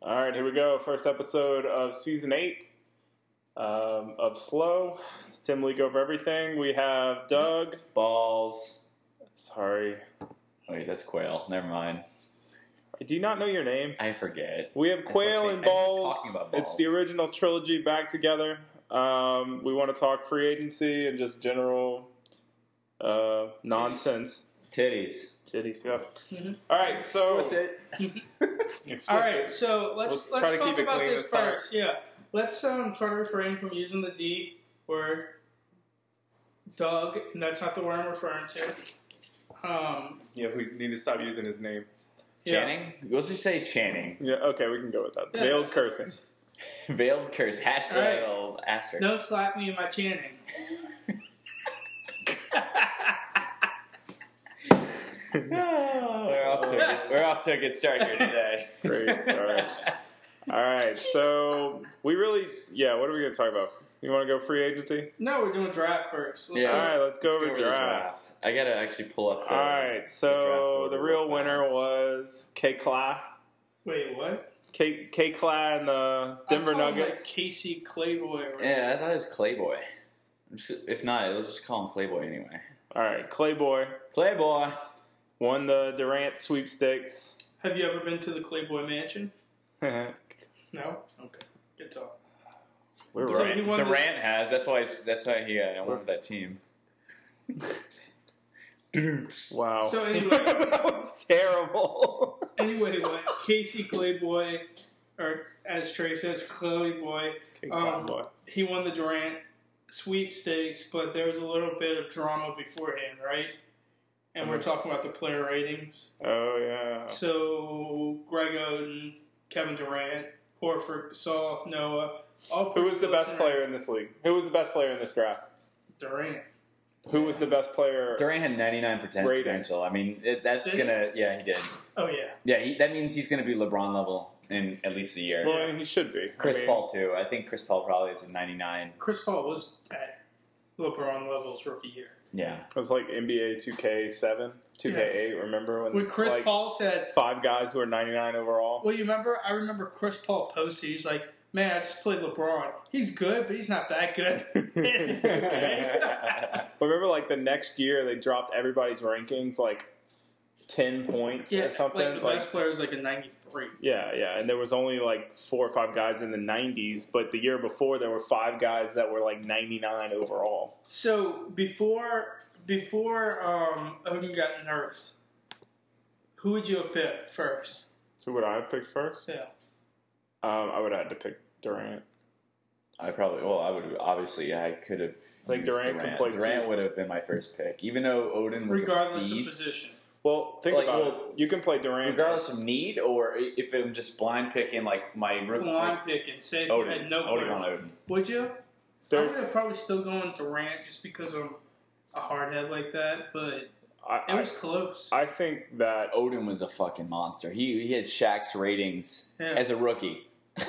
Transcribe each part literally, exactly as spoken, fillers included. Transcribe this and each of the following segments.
All right, here we go. First episode of season eight um, of Slow. It's Tim Leak over everything. We have Doug. Balls. Sorry. Wait, that's Quail. Never mind. Do you not know your name? I forget. We have Quail and Balls. Talking about Balls. It's the original trilogy back together. Um, we want to talk free agency and just general uh, nonsense. Titties. Titties, yeah. Mm-hmm. All right, so Explicit. Explicit. All right, so let's We'll try let's to talk keep it about clean this this time. first. Yeah, let's um try to refrain from using the D word, Doug. And that's not the word I'm referring to. Um, Yeah, we need to stop using his name. yeah. Channing? Let's just say Channing. Yeah, okay, we can go with that. Yeah. Veiled cursing. Veiled curse. Hashtag All right. little asterisk. Don't slap me in my Channing. Oh, we're, off to a, we're off to a good start here today. Great start. All right, so we really, yeah, what are we going to talk about? You want to go free agency? No, we're doing draft first. Let's Yeah. All go. right, let's go Let's over go over the draft. I gotta actually pull up the. All right, so draft the order real real winner fast. was K. Cla. Wait, what? K. K. Cla and the Denver I call him, Nuggets. like Casey Clayboy. Or Yeah, I thought it was Clayboy. If not, let's just call him Clayboy anyway. All right, Clayboy Clayboy. won the Durant sweepstakes. Have you ever been to the Clayboy Mansion? We're No. Okay. Good talk. right. So he won the- Durant has. That's why. That's why he uh, went with that team. Wow. So anyway, that was terrible. anyway, what Casey Clayboy, or as Trey says, Clayboy, K. Um, Clayboy. he won the Durant sweepstakes, but there was a little bit of drama beforehand, right? And we're Mhm. talking about the player ratings. Oh, yeah. So Greg Oden, Kevin Durant, Horford, Gasol, Noah. All Who was the best close in- player in this league? Who was the best player in this draft? Durant. Who was the best player? Durant had ninety-nine percent Ratings. potential. I mean, it, that's Did he? gonna. Yeah, he did. Oh yeah. Yeah, he, that means he's gonna be LeBron level in at least a year. Well, he should be. Chris I mean, Paul too. I think Chris Paul probably is a ninety-nine. Chris Paul was at LeBron levels rookie year. Yeah. It was like N B A two K seven, two K eight. Remember when, When Chris like, Paul said, five guys who are ninety-nine overall? well, you remember? I remember Chris Paul posted. He's like, "Man, I just played LeBron. He's good, but he's not that good." It's okay. Remember, like the next year, they dropped everybody's rankings like ten points yeah, or something. like the Like, best player is like a ninety-three. yeah, yeah, and there was only like four or five guys in the nineties, but the year before there were five guys that were like ninety-nine overall. So before before um, Odin got nerfed, who would you have picked first? Who would I have picked first? Yeah. Um, I would have had to pick Durant. I probably. Well, I would obviously. I could have. Like used Durant can play Durant too. would have been my first pick, even though Odin was Regardless a of beast. position. Well, think Like, about well, it. You can play Durant. Regardless of need, or if I'm just blind picking, like my rookie. Blind picking. Say if you Odin. had no Odin players. on Odin. Would you? I There's, would have probably still going Durant just because I'm a hardhead like that, but I, it I, was close. I think that Odin was a fucking monster. He he had Shaq's ratings Yeah. as a rookie.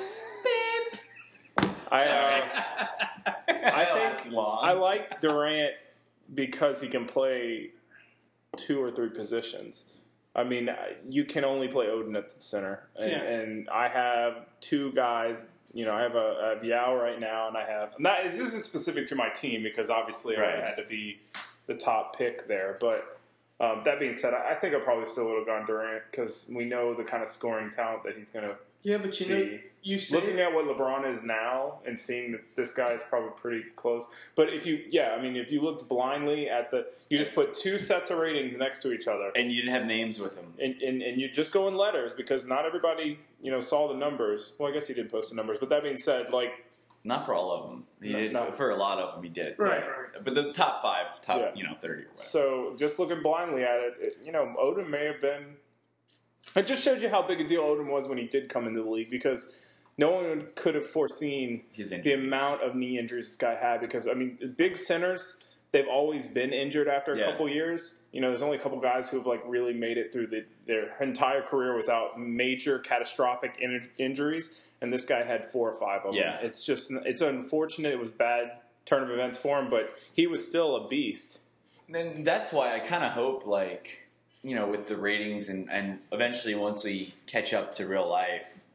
I uh, I think think long. I like Durant because he can play two or three positions. I mean, you can only play Odin at the center, and, Yeah. and I have two guys. You know, I have a, I have Yao right now, and I have not. This isn't specific to my team because obviously I Right. had to be the top pick there. But um, that being said, I, I think I probably still would have gone Durant because we know the kind of scoring talent that he's going to Yeah, but you know, be. you say Looking at what LeBron is now and seeing that this guy is probably pretty close. But if you, yeah, I mean, if you looked blindly at the, you just put two sets of ratings next to each other. and you didn't have names with him. And, and, and you just go in letters because not everybody, you know, saw the numbers. Well, I guess he did post the numbers. But that being said, like, Not for all of them. He No, did no. for a lot of them. He did. Right, Yeah. right. But the top five, top Yeah. you know thirty. Or whatever. so just looking blindly at it, it, you know, Odin may have been. It just showed you how big a deal Odin was when he did come into the league because no one could have foreseen His the injury. amount of knee injuries this guy had because, I mean, big centers, they've always been injured after a Yeah. couple years. You know, there's only a couple guys who have, like, really made it through the, their entire career without major catastrophic in- injuries, and this guy had four or five of Yeah. them. It's just, it's unfortunate. It was bad turn of events for him, but he was still a beast. And that's why I kind of hope, like, you know, with the ratings and, and eventually once we catch up to real life,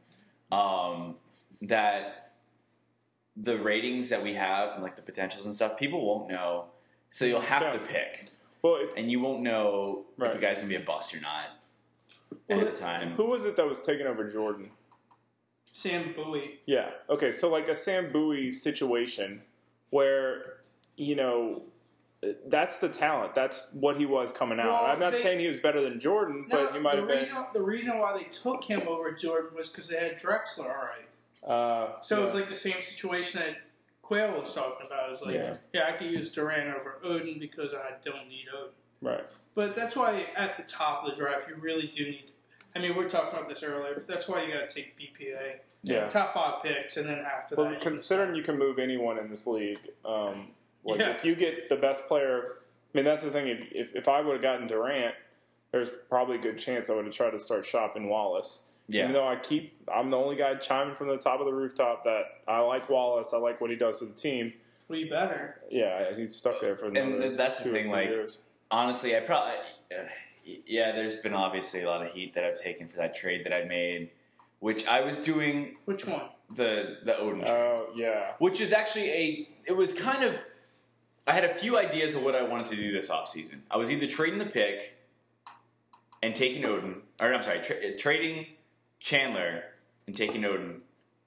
um, that the ratings that we have and like the potentials and stuff, people won't know. So you'll have Yeah. to pick, Well, it's and you won't know Right. if a guy's gonna be a bust or not Well, ahead of time. who was it that was taking over Jordan? Sam Bowie. Yeah. Okay. So like a Sam Bowie situation where, you know, that's the talent. That's what he was coming out. Well, I'm not they- saying he was better than Jordan, No, but he might the have been. reason the reason why they took him over Jordan was because they had Drexler already. Uh, So yeah. it was like the same situation that Quayle was talking about. It's like, Yeah. yeah. I could use Durant over Odin because I don't need Odin. Right. But that's why at the top of the draft, you really do need. I mean, we were talking about this earlier. But that's why you got to take B P A. Yeah. Top five picks, and then after Well, that, you- considering you can move anyone in this league, um, like Yeah. if you get the best player, I mean that's the thing. If if, if I would have gotten Durant, there's probably a good chance I would have tried to start shopping Wallace. Yeah. Even though I keep, I'm the only guy chiming from the top of the rooftop that I like Wallace. I like what he does to the team. well, you better. Yeah, he's stuck there for another And that's the two or thing, three like, years. Honestly, I probably uh, yeah. There's been obviously a lot of heat that I've taken for that trade that I made, which I was doing Which one? the the Odin trade. Oh yeah, Which is actually a, it was kind of, I had a few ideas of what I wanted to do this offseason. I was either trading the pick and taking Odin, or I'm sorry, tra- trading Chandler and taking Odin,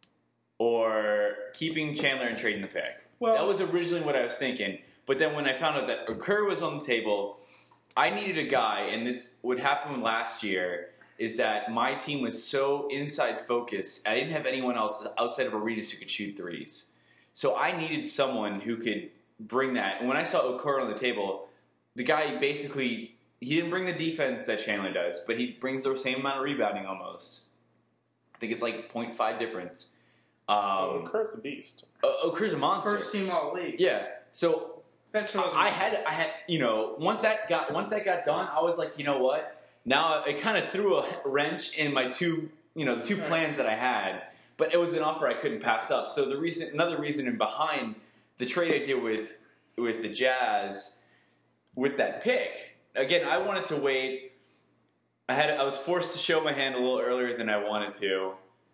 or keeping Chandler and trading the pick. Well- that was originally what I was thinking. But then when I found out that Kerr was on the table, I needed a guy, and this would happen last year, is that my team was so inside focused, I didn't have anyone else outside of Arenas who could shoot threes. So I needed someone who could bring that. And when I saw Okur on the table, the guy basically, he didn't bring the defense that Chandler does, but he brings the same amount of rebounding almost. I think it's like zero point five difference. Um, oh, Kurt's a beast. O- Okur's a monster. First team all league. Yeah. So That's what I was. I had, I had, you know, once that got, once that got done, I was like, you know what? Now it kind of threw a wrench in my two, you know, the two plans that I had, but it was an offer I couldn't pass up. So the reason, another reason behind the trade I did with with the Jazz, with that pick, again, I wanted to wait. I had, I was forced to show my hand a little earlier than I wanted to,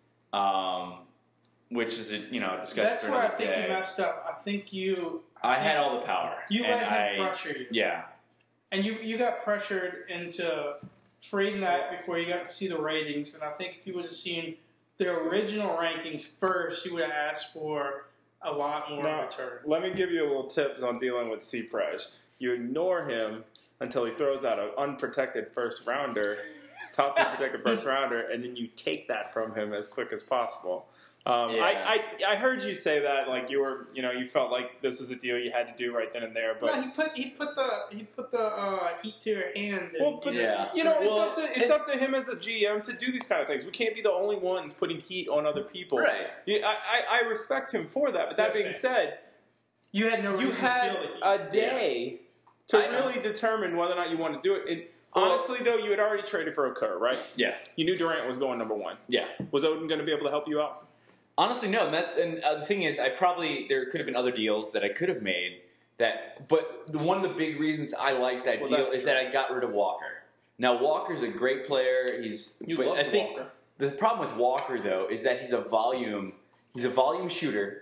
um, which is a, you know, discussion That's for where I another think day. you messed up. I think you. I think had all the power. You and let him I, pressure you, Yeah. and you you got pressured into trading that before you got to see the ratings. And I think if you would have seen the original rankings first, you would have asked for a lot more in Now, return. let me give you a little tips on dealing with C-Prez. You ignore him until he throws out an unprotected first rounder, top two protected first rounder, and then you take that from him as quick as possible. Um, Yeah. I, I I heard you say that like you were you know you felt like this is a deal you had to do right then and there, but no, he put he put the he put the uh, heat to your hand. And, well, but Yeah. you know, it's Well, up to it's it- up to him as a G M to do these kind of things. We can't be the only ones putting heat on other people. Right. Yeah, I, I, I respect him for that. But that Yes, being sir. said, you had no reason you to had feel the heat. a day to I know. really determine whether or not you want to do it. it Well- honestly, though, you had already traded for a Kerr, right? Yeah. You knew Durant was going number one. Yeah. Was Odin going to be able to help you out? Honestly, no. And that's and uh, the thing is, I probably there could have been other deals that I could have made. That, but the, one of the big reasons I like that Well, deal that's is true. that I got rid of Walker. Now Walker's a great player. He's You but love I think Walker. the problem with Walker though is that he's a volume. He's a volume shooter.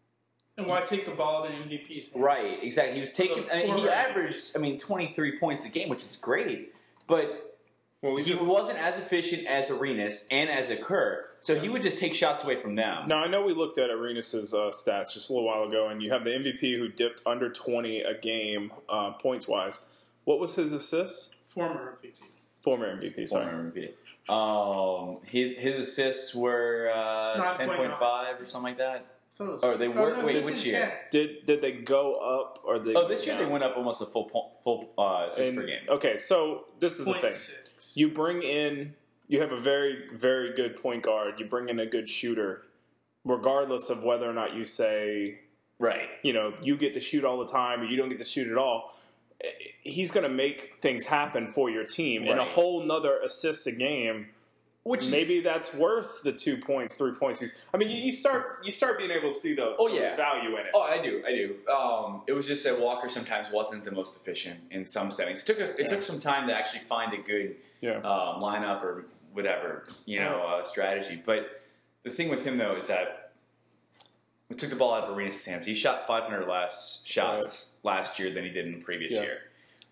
And why take the ball at the M V P's? Right. Exactly. He was taking. the I mean, he forward. averaged. I mean, twenty-three points a game, which is great. But Well, we he just, wasn't as efficient as Arenas and as a Kerr. So he would just take shots away from them. now, I know we looked at Arenas' uh, stats just a little while ago, and you have the M V P who dipped under twenty a game uh, points-wise. What was his assists? Former M V P. Former M V P, sorry. Former M V P. Um, his his assists were uh, nine ten point five or something like that. So it was- Or they oh, were- no, wait, he was which in year? ten. Did did they go up or they? Oh, this year down? they went up almost a full po- full uh, assists per And- game. Okay, so this is the Point thing. six. You bring in, you have a very, very good point guard. You bring in a good shooter, regardless of whether or not you say, Right. you know, you get to shoot all the time or you don't get to shoot at all. He's going to make things happen for your team. And a Right. whole nother assist a game, Which is- maybe that's worth the two points, three points. He's- I mean, you, you start you start being able to see the, Oh, the yeah. value in it. Oh, I do, I do. Um, it was just that Walker sometimes wasn't the most efficient in some settings. It took a, it Yeah. took some time to actually find a good Yeah. um, lineup or whatever, you know, uh, strategy. But the thing with him though is that we took the ball out of Arenas' hands. He shot five hundred less shots right. last year than he did in the previous yeah. year.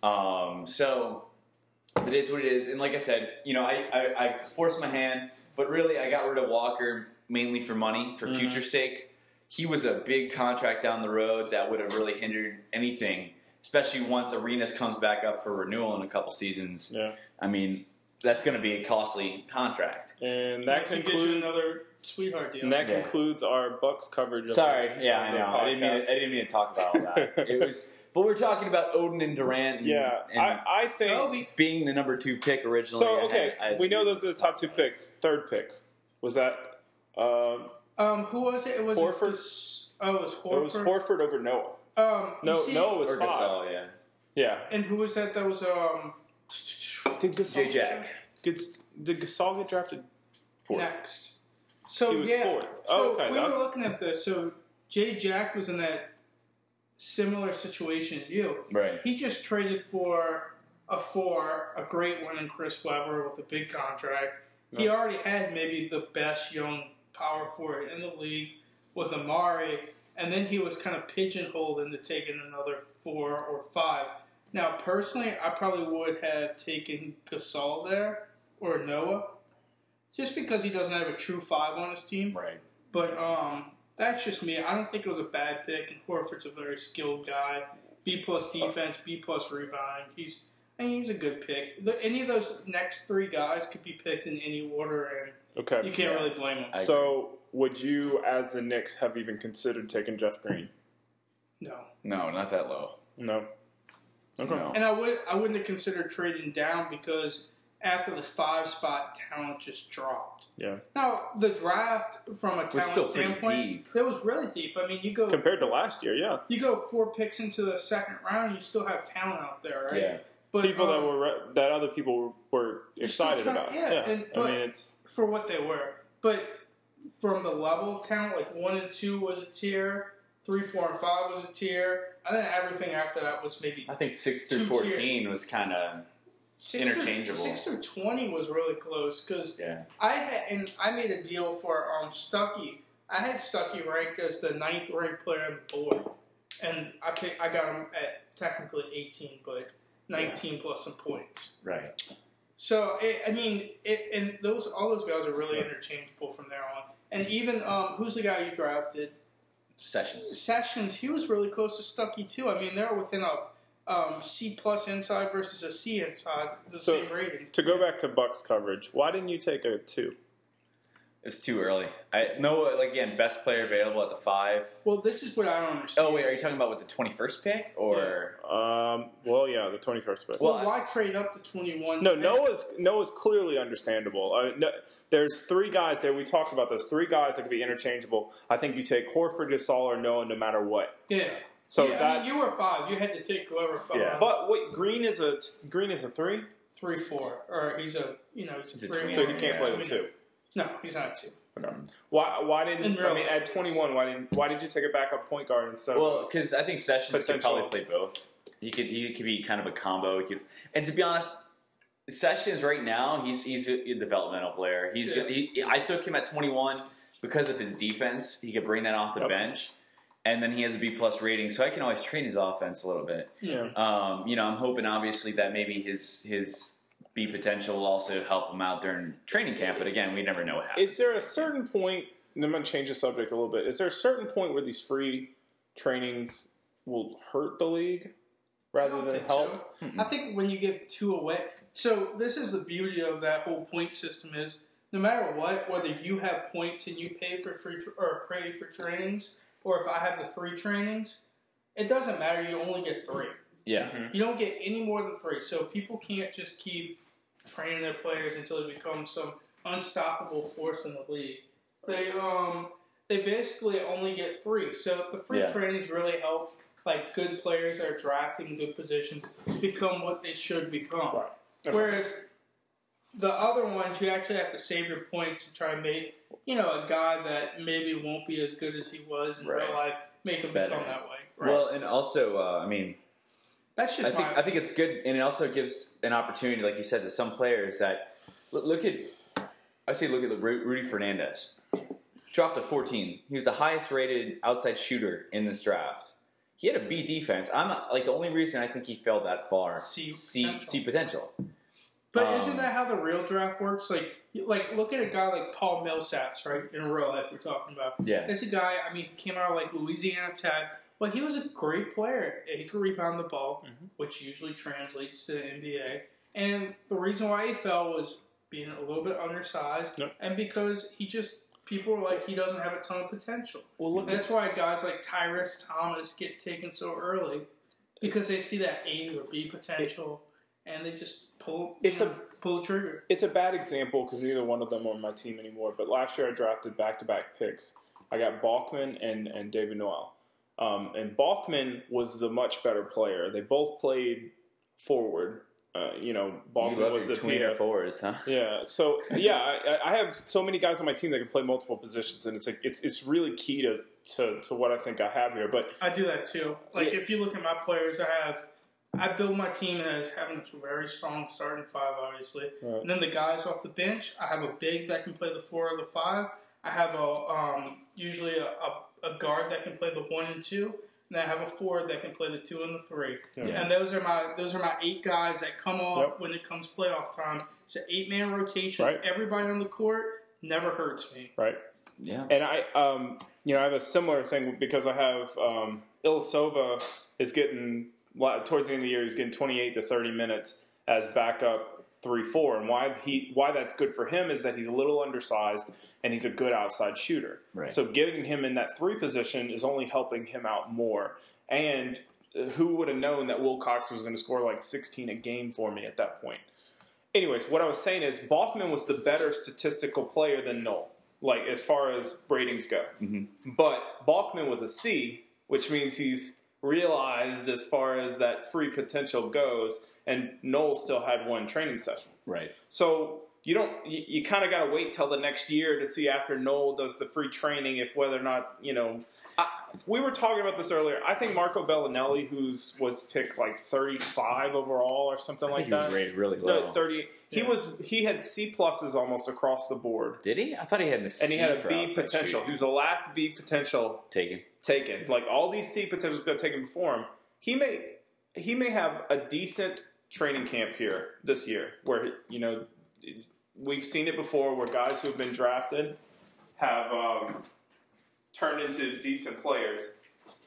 Um, so it is what it is. And like I said, you know, I, I, I forced my hand, but really I got rid of Walker mainly for money, for mm-hmm. future's sake. He was a big contract down the road that would have really hindered anything, especially once Arenas comes back up for renewal in a couple seasons. Yeah. I mean, that's going to be a costly contract. And that concludes another sweetheart deal. And that yeah. concludes our Bucks coverage. Sorry, of yeah, I know. I didn't mean to, I didn't mean to talk about all that. It was, but we're talking about Odin and Durant. And, yeah, and I, I think Kobe. being the number two pick originally. So okay, I, I, we know those are the top two picks. Third pick was that. Um, um, who was it? It was Horford. It was, oh, it was Horford. It was Horford over Noah. Um, no, see, Noah was or five. Gasol, yeah, yeah. And who was that? That was um. Did Gasol J Jack. Did, did Gasol get drafted fourth? Next. So he was yeah, fourth. so Oh, okay, we that's... were looking at this. So Jay Jack was in that similar situation as you. Right. He just traded for a four, a great one in Chris Webber with a big contract. No. He already had maybe the best young power forward in the league with Amari, and then he was kind of pigeonholed into taking another four or five. Now, personally, I probably would have taken Gasol there or Noah, just because he doesn't have a true five on his team. Right. But um, that's just me. I don't think it was a bad pick, and Horford's a very skilled guy. B plus defense, B plus rebounding. He's I mean, he's a good pick. Any of those next three guys could be picked in any order, and okay. you can't yeah. really blame them. So, would you, as the Knicks, have even considered taking Jeff Green? No. No, not that low. No. Okay. No. And I would I wouldn't have considered trading down because after the five spot, talent just dropped. Yeah. Now the draft, from a talent standpoint, deep. it was really deep. I mean, you go compared to last year, yeah. You go four picks into the second round, you still have talent out there, right? Yeah. But, people um, that were that other people were excited trying, about. Yeah. yeah. And, I mean, it's for what they were, but from the level of talent, like one and two was a tier. Three, four, and five was a tier. And then everything after that was maybe. I think six through fourteen tier. was kind of interchangeable. Through, six through twenty was really close because yeah. I had and I made a deal for um, Stuckey. I had Stuckey ranked as the ninth ranked player on the board, and I picked, I got him at technically eighteen, but nineteen yeah. plus some points. Right. So it, I mean, it, and those all those guys are really right. interchangeable from there on. And even um, who's the guy you drafted? Sessions. Sessions, he was really close to Stuckey too. I mean, they're within a um, C plus inside versus a C inside, the so, same rating. To go back to Bucks coverage, why didn't you take a two? It was too early. I no, like again, best player available at the five. Well, this is what I don't understand. Oh wait, are you talking about with the twenty-first pick or? Yeah. Um. Well, yeah, the twenty-first pick. Well, well why I, trade up to twenty-one? No, Noah's Noah's clearly understandable. Uh, no, there's three guys there. We talked about those three guys that could be interchangeable. I think you take Horford, Gasol, or Noah, no matter what. Yeah. So yeah, that's I mean, you were five. You had to take whoever five. Yeah. But wait, Green is a Green is a three. Three four, or he's a you know he's a he's three. A so he can't play with two. No, he's not a two. Okay. Why? Why didn't? I mean, at twenty-one, why didn't? Why did you take a backup point guard instead? Well, because I think Sessions potential. could probably play both. He could. He could be kind of a combo. He could, and to be honest, Sessions right now, he's he's a developmental player. He's. Yeah. He, I took him at twenty-one because of his defense. He could bring that off the yep. bench, and then he has a B plus rating, so I can always train his offense a little bit. Yeah. Um, you know, I'm hoping obviously that maybe his his. B potential will also help him out during training camp, but again, we never know what happens. Is there a certain point, and I'm going to change the subject a little bit, is there a certain point where these free trainings will hurt the league rather than help? So. I think when you give two away, so this is the beauty of that whole point system is, no matter what, whether you have points and you pay for free tra- or pay for trainings, or if I have the free trainings, it doesn't matter, you only get three. Yeah. Mm-hmm. You don't get any more than three, so people can't just keep training their players until they become some unstoppable force in the league. They um they basically only get three. So the free yeah. trainings really help like good players that are drafted in good positions become what they should become. Right. Okay. Whereas the other ones you actually have to save your points and try and make you know a guy that maybe won't be as good as he was in right. real life make him Better. become that way. Right? Well, and also uh, I mean. That's just I think my I think it's good, and it also gives an opportunity, like you said, to some players that look, look at. I say look at Rudy Fernandez. dropped to fourteen. He was the highest rated outside shooter in this draft. He had a B defense. I'm not, like the only reason I think he fell that far. C C potential. C potential. But Um, isn't that how the real draft works? Like, you- like look at a guy like Paul Millsaps, right? In real life, we're talking about. Yeah. It's a guy. I mean, he came out of like Louisiana Tech, but he was a great player. He could rebound the ball, Mhm. which usually translates to the N B A. And the reason why he fell was being a little bit undersized, Yep. and because he just people were like he doesn't have a ton of potential. Well, look And that's why guys like Tyrese Thomas get taken so early, because they see that A or B potential, and they just pull. It's you a know, pull the trigger. It's a bad example because neither one of them are on my team anymore. But last year I drafted back-to-back picks. I got Balkman and, and David Noel. Um, and Balkman was the much better player. They both played forward. Uh, you know, You Balkman love was the your tweener P- forwards, huh? Yeah. So yeah, I, I have so many guys on my team that can play multiple positions, and it's like it's it's really key to, to, to what I think I have here. But I do that too. Like Yeah. if you look at my players, I have I build my team as having a very strong starting five, obviously, Right. and then the guys off the bench. I have a big that can play the four or the five. I have a um, usually a, a, a guard that can play the one and two. And I have a forward that can play the two and the three. Yeah. And those are my those are my eight guys that come off Yep. when it comes playoff time. It's an eight man rotation. Right. Everybody on the court never hurts me. right. Yeah. And I, um, you know, I have a similar thing because I have um, Ilyasova is getting towards the end of the year. He's getting twenty-eight to thirty minutes as backup three four, and why he why that's good for him is that he's a little undersized and he's a good outside shooter. Right. So getting him in that three position is only helping him out more. And who would have known that Will Cox was going to score like sixteen a game for me at that point? Anyways, what I was saying is Balkman was the better statistical player than Noel, like as far as ratings go. Mm-hmm. But Balkman was a C, which means he's realized as far as that free potential goes, and Noel still had one training session. Right. So you don't, you, you kind of got to wait till the next year to see after Noel does the free training if whether or not, you know, I, we were talking about this earlier. I think Marco Bellinelli, who's was picked like thirty-five overall or something I like think he that. was rated really low. No, thirty. He Yeah. was. He had C pluses almost across the board, Did he? I thought he had a C and he had a for B outside potential. shooting. He was the last B potential Taken. taken. Like all these C potentials got taken before him. He may he may have a decent training camp here this year, where you know we've seen it before, where guys who have been drafted have um, turned into decent players.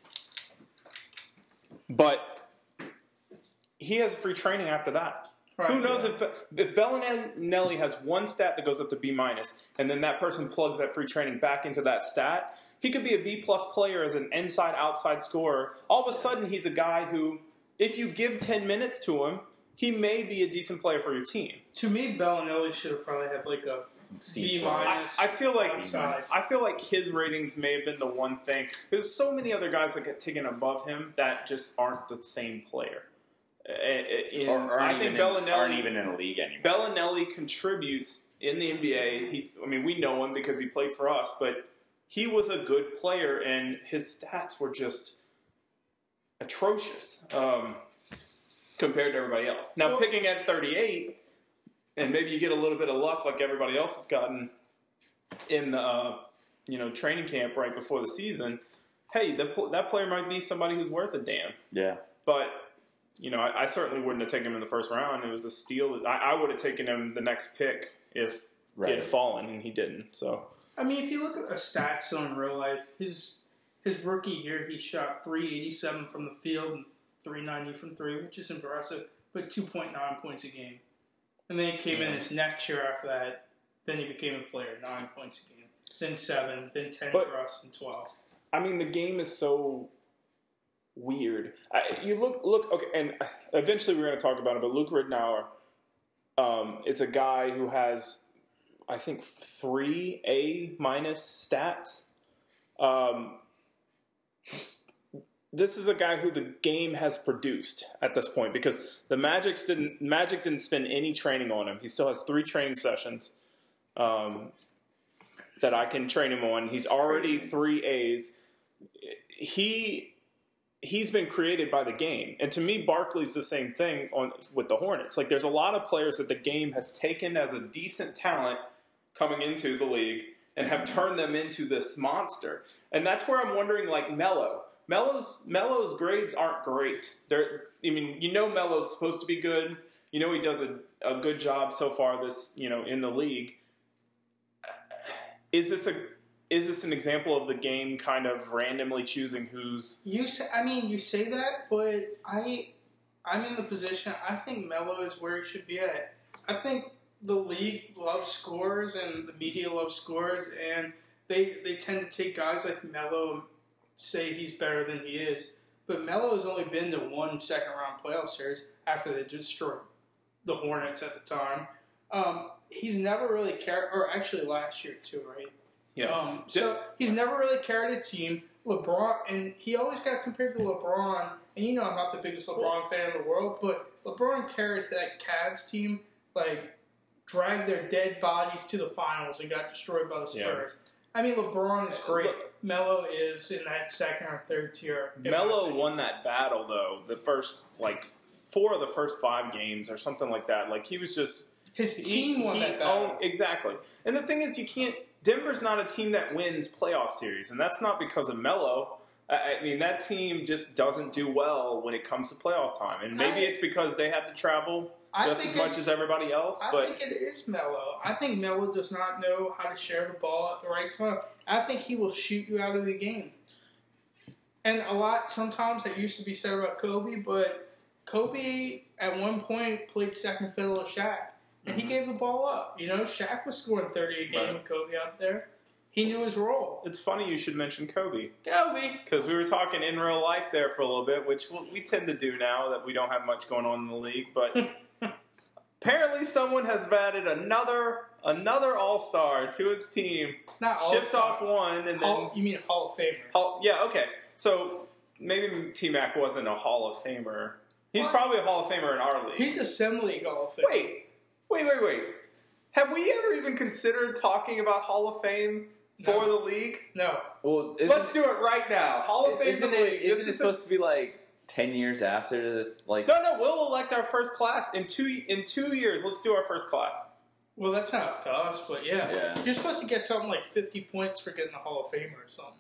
But he has free training after that. Right. Who knows if if Bellinelli has one stat that goes up to B minus, and then that person plugs that free training back into that stat, he could be a B plus player as an inside outside scorer. All of a sudden, he's a guy who, if you give ten minutes to him, he may be a decent player for your team. To me, Bellinelli should have probably had like a C B plus. minus. I, I feel like outside. I feel like his ratings may have been the one thing. There's so many other guys that get taken above him that just aren't the same player. Uh, uh, Or and aren't, I even think in, Bellinelli aren't even in the league anymore. Bellinelli contributes in the N B A. He, I mean, we know him because he played for us, but he was a good player, and his stats were just atrocious um, compared to everybody else. Now, Well- picking at thirty-eight, and maybe you get a little bit of luck like everybody else has gotten in the uh, you know training camp right before the season. Hey, that pl- that player might be somebody who's worth a damn. Yeah. But you know, I, I certainly wouldn't have taken him in the first round. It was a steal. I, I would have taken him the next pick if Right. he had fallen, and he didn't. So I mean, if you look at a stats in real life, his his rookie year, he shot three eighty-seven from the field and three ninety from three, which is impressive, but two point nine points a game. And then he came in his next year after that. Then he became a player, nine points a game. Then seven, then ten But- for us, and twelve. I mean, the game is so weird. I, you look, look, okay, and eventually we're going to talk about it. But Luke Ridnour, um, is a guy who has, I think, three A minus stats. Um, this is a guy who the game has produced at this point because the Magic's didn't Magic didn't spend any training on him. He still has three training sessions um, that I can train him on. He's already three A's. He he's been created by the game, and to me, Barkley's the same thing on with the Hornets. Like, there's a lot of players that the game has taken as a decent talent coming into the league and have turned them into this monster. And that's where I'm wondering, like, Melo. Melo's, Melo's grades aren't great. They're, I mean, you know Melo's supposed to be good. You know he does a, a good job so far this, you know, in the league. Is this a is this an example of the game kind of randomly choosing who's... You say, I mean, you say that, but I, I'm in the position, I think Melo is where he should be at. I think the league loves scorers and the media loves scorers, and they they tend to take guys like Melo and say he's better than he is. But Melo has only been to one second-round playoff series after they destroyed the Hornets at the time. Um, he's never really carried, or actually last year too, right? Yeah. Um, so he's never really carried a team. LeBron, and he always got compared to LeBron. And you know I'm not the biggest LeBron fan in the world, but LeBron carried that Cavs team, like, dragged their dead bodies to the finals and got destroyed by the Spurs. Yeah. I mean, LeBron is great. Melo is in that second or third tier. Melo won that battle, though, the first, like, four of the first five games or something like that. Like, he was just... His team he, won he that battle. Owned, exactly. And the thing is, you can't... Denver's not a team that wins playoff series, and that's not because of Melo. I, I mean, that team just doesn't do well when it comes to playoff time. And maybe I, it's because they have to travel just as much as everybody else. I but think it is Melo. I think Melo does not know how to share the ball at the right time. I think he will shoot you out of the game. And a lot, sometimes that used to be said about Kobe, but Kobe at one point played second fiddle to Shaq. And mm-hmm. he gave the ball up. You know, Shaq was scoring thirty a game right. with Kobe out there. He knew his role. It's funny you should mention Kobe. Kobe. Because we were talking in real life there for a little bit, which we tend to do now that we don't have much going on in the league. But apparently someone has batted another another All-Star to his team. Not Shipped All-Star. off one. and Hall, then You mean Hall of Famer. Hall, yeah, okay. So maybe T-Mac wasn't a Hall of Famer. He's what? probably a Hall of Famer in our league. He's a Sim League Hall of Famer. Wait. Wait, wait, wait. Have we ever even considered talking about Hall of Fame for no. the league? No. Well, let's do it right now. Hall of Fame isn't for the it, league. Isn't this it is supposed a, to be like ten years after the like? No, no. We'll elect our first class in two in two years. Let's do our first class. Well, that's not up to us, but yeah. yeah. You're supposed to get something like fifty points for getting the Hall of Famer or something.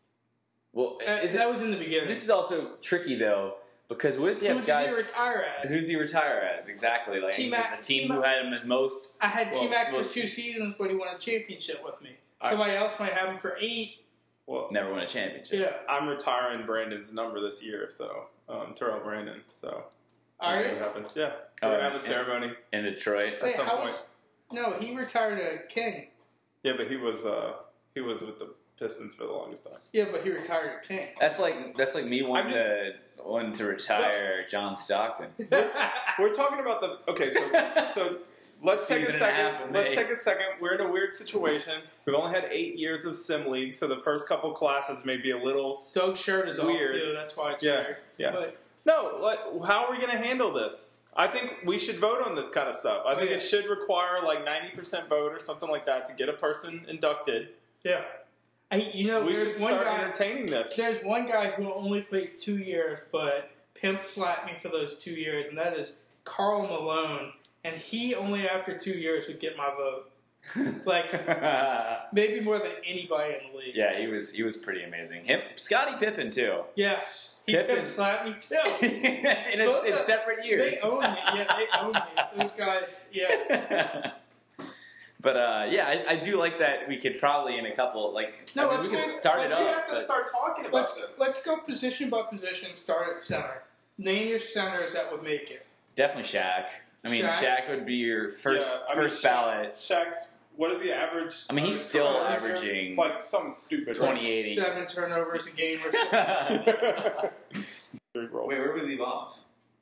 Well, uh, it, that was in the beginning. This is also tricky though. Because what if you have Who guys... Who does he retire as? Who's he retire as? Exactly. Like T-Mac, the team T-Mac, who had him as most... I had well, T-Mac well, for two seasons, but he won a championship with me. I, Somebody else might have him for eight. Well, never won a championship. Yeah. I'm retiring Brandon's number this year, so... Um, Terrell Brandon, so... All we'll right. see what happens. Yeah. Oh, We're going to have a ceremony. In Detroit. Wait, at some how point. was... No, he retired a King. Yeah, but he was, uh, he was with the Pistons for the longest time. Yeah, but he retired a King. That's like that's like me wanting I mean, to wanting to retire no. John Stockton. Let's, we're talking about the okay. So so let's take a second. Let's take a second. We're in a weird situation. We've only had eight years of Sim League, so the first couple classes may be a little Doug's shirt is weird. off too. That's why it's yeah, weird. Yeah. But, no. What, how are we going to handle this? I think we should vote on this kind of stuff. I think okay. it should require like ninety percent vote or something like that to get a person inducted. Yeah. I, you know, we there's should one start guy, entertaining this. There's one guy who only played two years, but pimp slapped me for those two years, and that is Karl Malone. And he only after two years would get my vote. Like maybe more than anybody in the league. Yeah, he was he was pretty amazing. Him, Scottie Pippen too. Yes, he Pippen pimp slapped me too. in, a, in separate years. They own me. Yeah, they own me. Those guys. Yeah. But uh, yeah, I, I do like that. We could probably in a couple like no, I mean, let's we could say, start let's it We up. have to but- start talking about Let's this. let's go position by position. Start at center. Name your centers that would make it. Definitely Shaq. I mean, Shaq? Shaq, would be your first Yeah, I mean, first Shaq- ballot. Shaq's, what is he average? I mean, he's uh, still turnovers? averaging like something stupid. twenty eighty. Seven turnovers a game or something. Right? Wait, where did we leave off?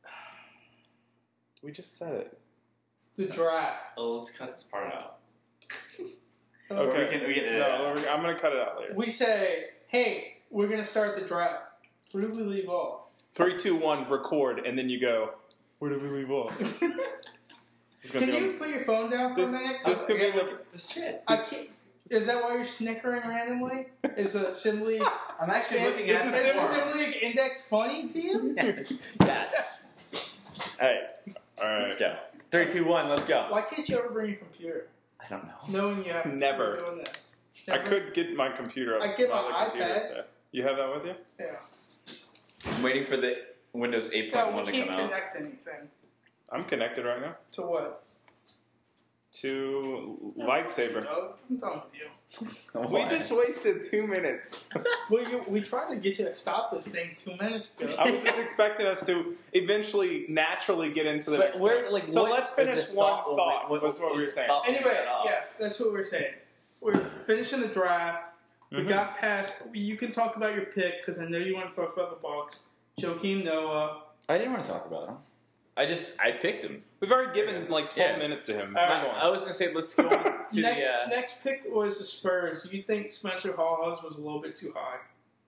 We just said it. The draft. Oh, let's cut this part out. Okay. We can, we can edit it No, out. we're- I'm going to cut it out later. We say, hey, we're going to start the draft. Where did we leave off? Three, two, one, record, and then you go, where did we leave off? It's gonna Can be you on- put your phone down for This- a minute? this could be the- the shit. I can't, is that why you're snickering randomly? Is the Sim League, I'm actually looking This at is is this the form. Sim League index funny to you? Yes. All right, All right. let's go. Three, two, one. Let's go. Why can't you ever bring your computer? I don't know. Knowing you have to Never. be doing this. I could get my computer up. I get my other computers iPad. there. You have that with you? Yeah. I'm waiting for the Windows eight No, point one we to can't come out. connect anything. I'm connected right now To what? to lightsaber. No, I'm done with you. We just wasted two minutes. Well, you, we tried to get you to stop this thing two minutes ago. I was just expecting us to eventually naturally get into the But next we're point. like, So what let's is finish the one thought? thought. What- what- That's what we what's were the saying. thought we Anyway, cut off? yes, that's what we're saying. We're finishing the draft. We Mhm. got past. You can talk about your pick because I know you want to talk about the Bucks. Joakim Noah. I didn't want to talk about him. I just I picked him. We've already given like twelve Yeah. minutes to him. All Keep right. going. I was gonna say let's go on to next, the. Uh, next pick was the Spurs. Do you think Spencer Hawes was a little bit too high?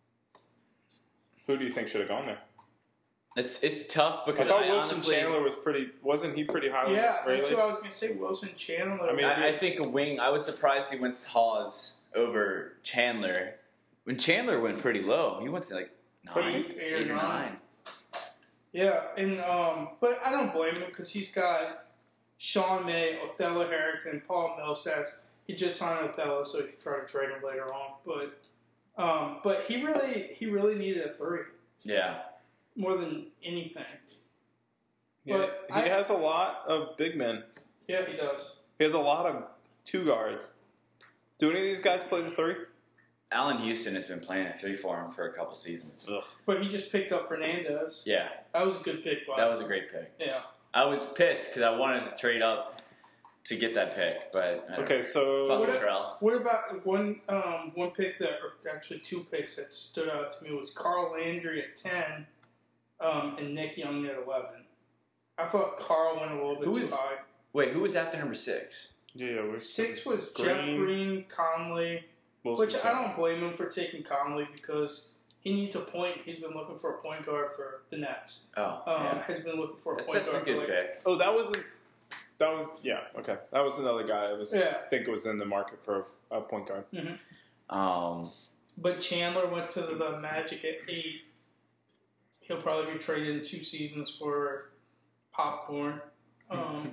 Who do you think should have gone there? it's it's tough because I thought I Wilson honestly, Chandler was pretty. Wasn't he pretty highly Yeah, that's rated? what I was going to say. Wilson Chandler. I mean, I, I think a wing. I was surprised he went Hawes over Chandler. When Chandler went pretty low, he went to like But nine, he- eight or nine. yeah, and um, but I don't blame him because he's got Sean May, Othello Harrington, Paul Millsap. He just signed Othello, so he could try to trade him later on. But um, but he really he really needed a three Yeah, more than anything. Yeah, But he I- has a lot of big men. Yeah, he does. He has a lot of two guards. Do any of these guys play the three? Allen Houston has been playing a three for him for a couple seasons. Ugh. But he just picked up Fernandez. Yeah, That was a good pick, by that was a great pick. yeah. I was pissed because I wanted to trade up to get that pick, but I don't Okay, know. so Fuck What if- Latrell. What about one um, one pick that, or actually two picks that stood out to me was Carl Landry at ten, um, and Nick Young at eleven. I thought Carl went a little bit Who too is- high. Wait, who was after number six? yeah, we're Six was Jeff Green, Green, Conley, Wilson which I Chandler. don't blame him for taking Conley because he needs a point. He's been looking for a point guard for the Nets. Oh, Um, yeah. Has been looking for a That's, point that's a guard good for like, pick. Oh, that wasn't. That was yeah. Okay, that was another guy. I was. Yeah. I think was in the market for a, a point guard. Um, But Chandler went to the, the Magic at eight. He'll probably be traded in two seasons for popcorn. Um,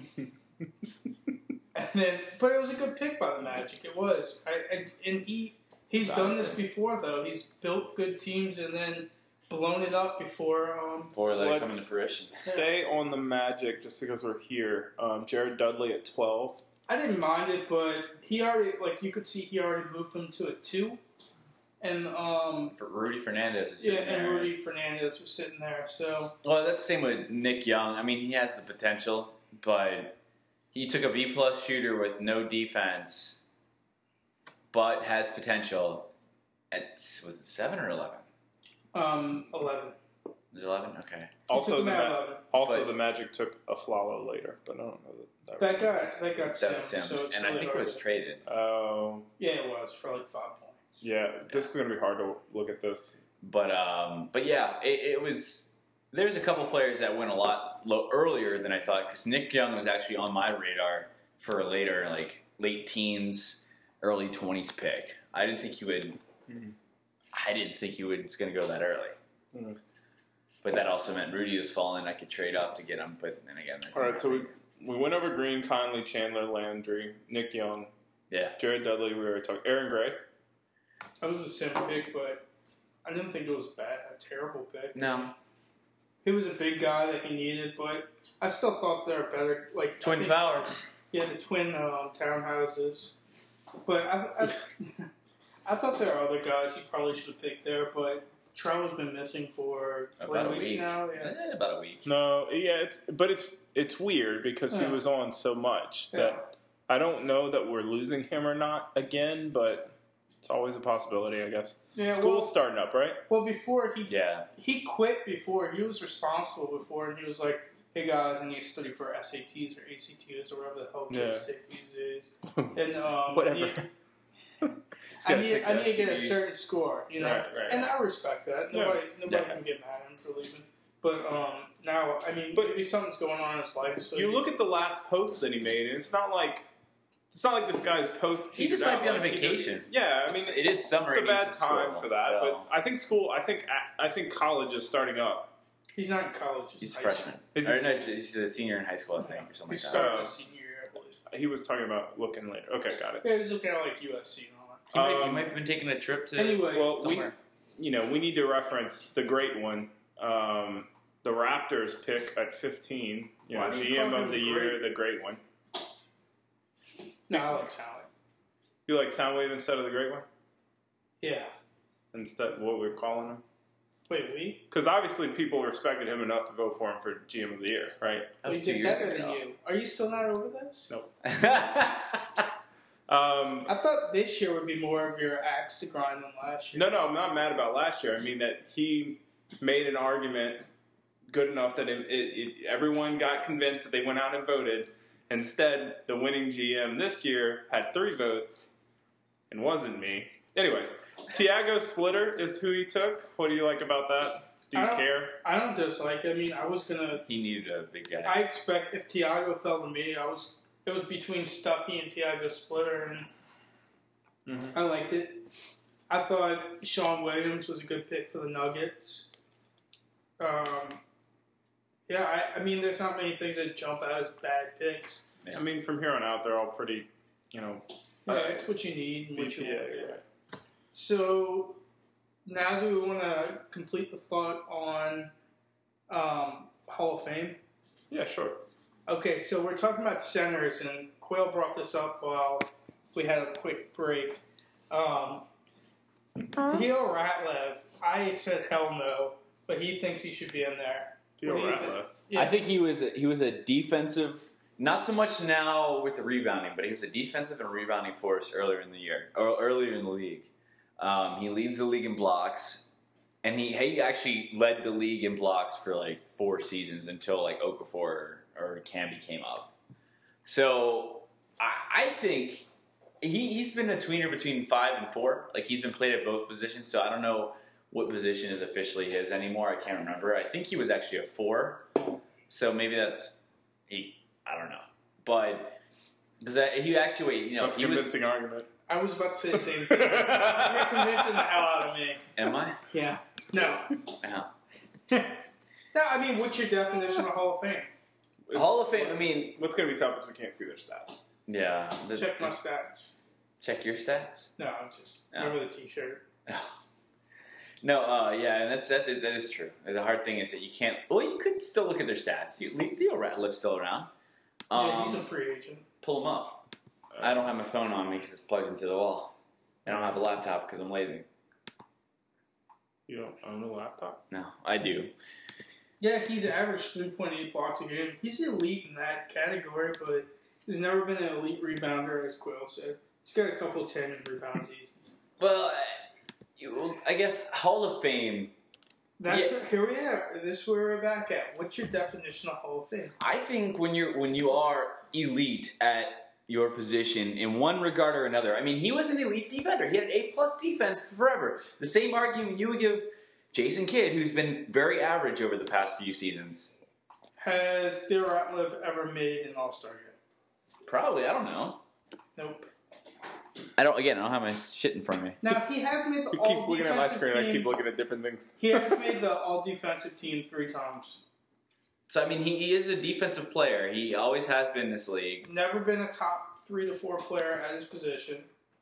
and then, but it was a good pick by the Magic. It was. I, I and he he's done this before though. He's built good teams and then blown it up before. Um, before they come into Let's- fruition. Stay on the Magic just because we're here. Um, Jared Dudley at twelve. I didn't mind it, but he already like you could see he already moved him to a two, and um. For Rudy Fernandez is Yeah, sitting and there. Rudy Fernandez was sitting there, so Well, that's the same with Nick Young. I mean, he has the potential, but he took a B plus shooter with no defense, but has potential. At was it seven or eleven? um, eleven. Was it eleven? Okay. Also, took the him at Ma- eleven. also But- the Magic took a Flalo later, but I don't know that. That, That got that got That Sims, was Sims, so it's and I really think it hard was to- traded. Oh, Yeah, it was for like five points. yeah. This is gonna be hard to look at this. But um, but yeah, it, it was. There's a couple players that went a lot low earlier than I thought because Nick Young was actually on my radar for a later, like late teens, early twenties pick. I didn't think he would. Mhm. I didn't think he was going to go that early. Mhm. But that also meant Rudy was falling. I could trade up to get him. But then again, I All right, so we we went over Green, Conley, Chandler, Landry, Nick Young, yeah. Jared Dudley. We already talked. Aaron Gray. That was a sim pick, but I didn't think it was bad. A terrible pick. No. He was a big guy that he needed, but I still thought they were better. Like I Twin think- Towers. Yeah, the twin um, townhouses. But I, I, I thought there are other guys he probably should have picked there, but Trell's been missing for three About a weeks week. now. Yeah. Eh, about a week. No, yeah, it's but it's it's weird because Yeah. he was on so much Yeah. that I don't know that we're losing him or not again, but it's always a possibility, I guess. Yeah, School's well, starting up, right? well, before he Yeah. he quit before he was responsible before, and he was like, "Hey guys, I need to study for S A Ts or A C Ts or whatever the hell kids take these days." And um, Whatever. yeah, He's I gotta need take I the need to get a S T D. certain score, you know, Right, right, and right. I respect that. Yeah. Nobody nobody Yeah. can get mad at him for leaving. But um, now, I mean, But- maybe something's going on in his life. So You he- look at the last post that he made, and it's not like it's not like this guy's post. He just teetered might out, be on a like, he just- vacation. yeah, I mean, It's- it is summer. it's a and he's bad in school, time for that. so- But I think school. I think I think college is starting up. he's not in college. He's a high freshman. school. Is Or he- no, he's, he's a senior in high school, I think, or something He's like that. starting Oh. his senior year, I believe. He was talking about looking later. Okay, got it. Yeah, he's looking at like U S C and all He, might, he Um, might have been taking a trip to Anyway, Well, we, somewhere. you know, we need to reference the great one, um, the Raptors pick at fifteen. You know, Why do you G M call of him the the year, great? the great one. No, I like Soundwave. You like Soundwave instead of the great one? Yeah. Instead, what we're calling him? Wait, we? Because obviously people respected him enough to vote for him for G M of the year, right? That was we two did years better ago. than you. Are you still not over this? Nope. Um, I thought this year would be more of your axe to grind than last year. no, no, I'm not mad about last year. I mean that he made an argument good enough that it, it, it, everyone got convinced that they went out and voted. Instead, the winning G M this year had three votes and wasn't me. Anyways, Tiago Splitter is who he took. What do you like about that? Do you I don't- care? I don't dislike it. I mean, I was going to... He needed a big guy. I expect if Tiago fell to me, I was... It was between Stuckey and Tiago Splitter, and Mhm. I liked it. I thought Sean Williams was a good pick for the Nuggets. Um, yeah, I, I mean, there's not many things that jump out as bad picks. I mean, from here on out, they're all pretty, you know. Yeah, uh, it's what you need and what you yeah, want. yeah. So now do we want to complete the thought on um, Hall of Fame? Yeah, sure. Okay, so we're talking about centers, and Quayle brought this up while we had a quick break. Um, Theo Ratliff, I said hell no, but he thinks he should be in there. Theo What do you think? Ratliff. Yeah. I think he was a, he was a defensive, not so much now with the rebounding, but he was a defensive and rebounding force earlier in the year or earlier in the league. Um, he leads the league in blocks, and he he actually led the league in blocks for like four seasons until like Okafor or, or Camby came up. So I, I think he he's been a tweener between five and four. Like he's been played at both positions. So I don't know what position is officially his anymore. I can't remember. I think he was actually a four. So maybe that's he. I don't know, but because he actually, you know, That's a he was. convincing argument. I was about to say the same thing. You're convincing the hell out of me. Am I? Yeah. No. Yeah. No, I mean, what's your definition of Hall of Fame? Hall of Fame. I mean, What's going to be tough is we can't see their stats. yeah. the- Check my stats. check your stats. No, I'm just Yeah. remember the T-shirt. No, uh, yeah, and that's that. That is true. The hard thing is that you can't. Well, you could still look at their stats. You, Theo Ratliff's still around. Um, yeah, he's a free agent. pull him up. I don't have my phone on me because it's plugged into the wall. I don't have a laptop because I'm lazy. You don't own a laptop? No, I do. Yeah, he's averaged three point eight blocks a game. He's elite in that category, but he's never been an elite rebounder, as Quill said. He's got a couple of ten rebound seasons. Well, you, I guess Hall of Fame. That's Yeah. what, here we are. This is where we're back at. What's your definition of Hall of Fame? I think when you're when you are elite at your position in one regard or another. I mean, he was an elite defender. He had an A plus defense forever. The same argument you would give Jason Kidd, who's been very average over the past few seasons. Has Theo Ratliff ever made an All Star game? Probably, I don't know. Nope. I don't. Again, I don't have my shit in front of me. Now he has made the He All keeps looking at my Defensive screen. team. I keep looking at different things. He has made the All Defensive team three times. So I mean, he, he is a defensive player. He always has been in this league. Never been a top three to four player at his position.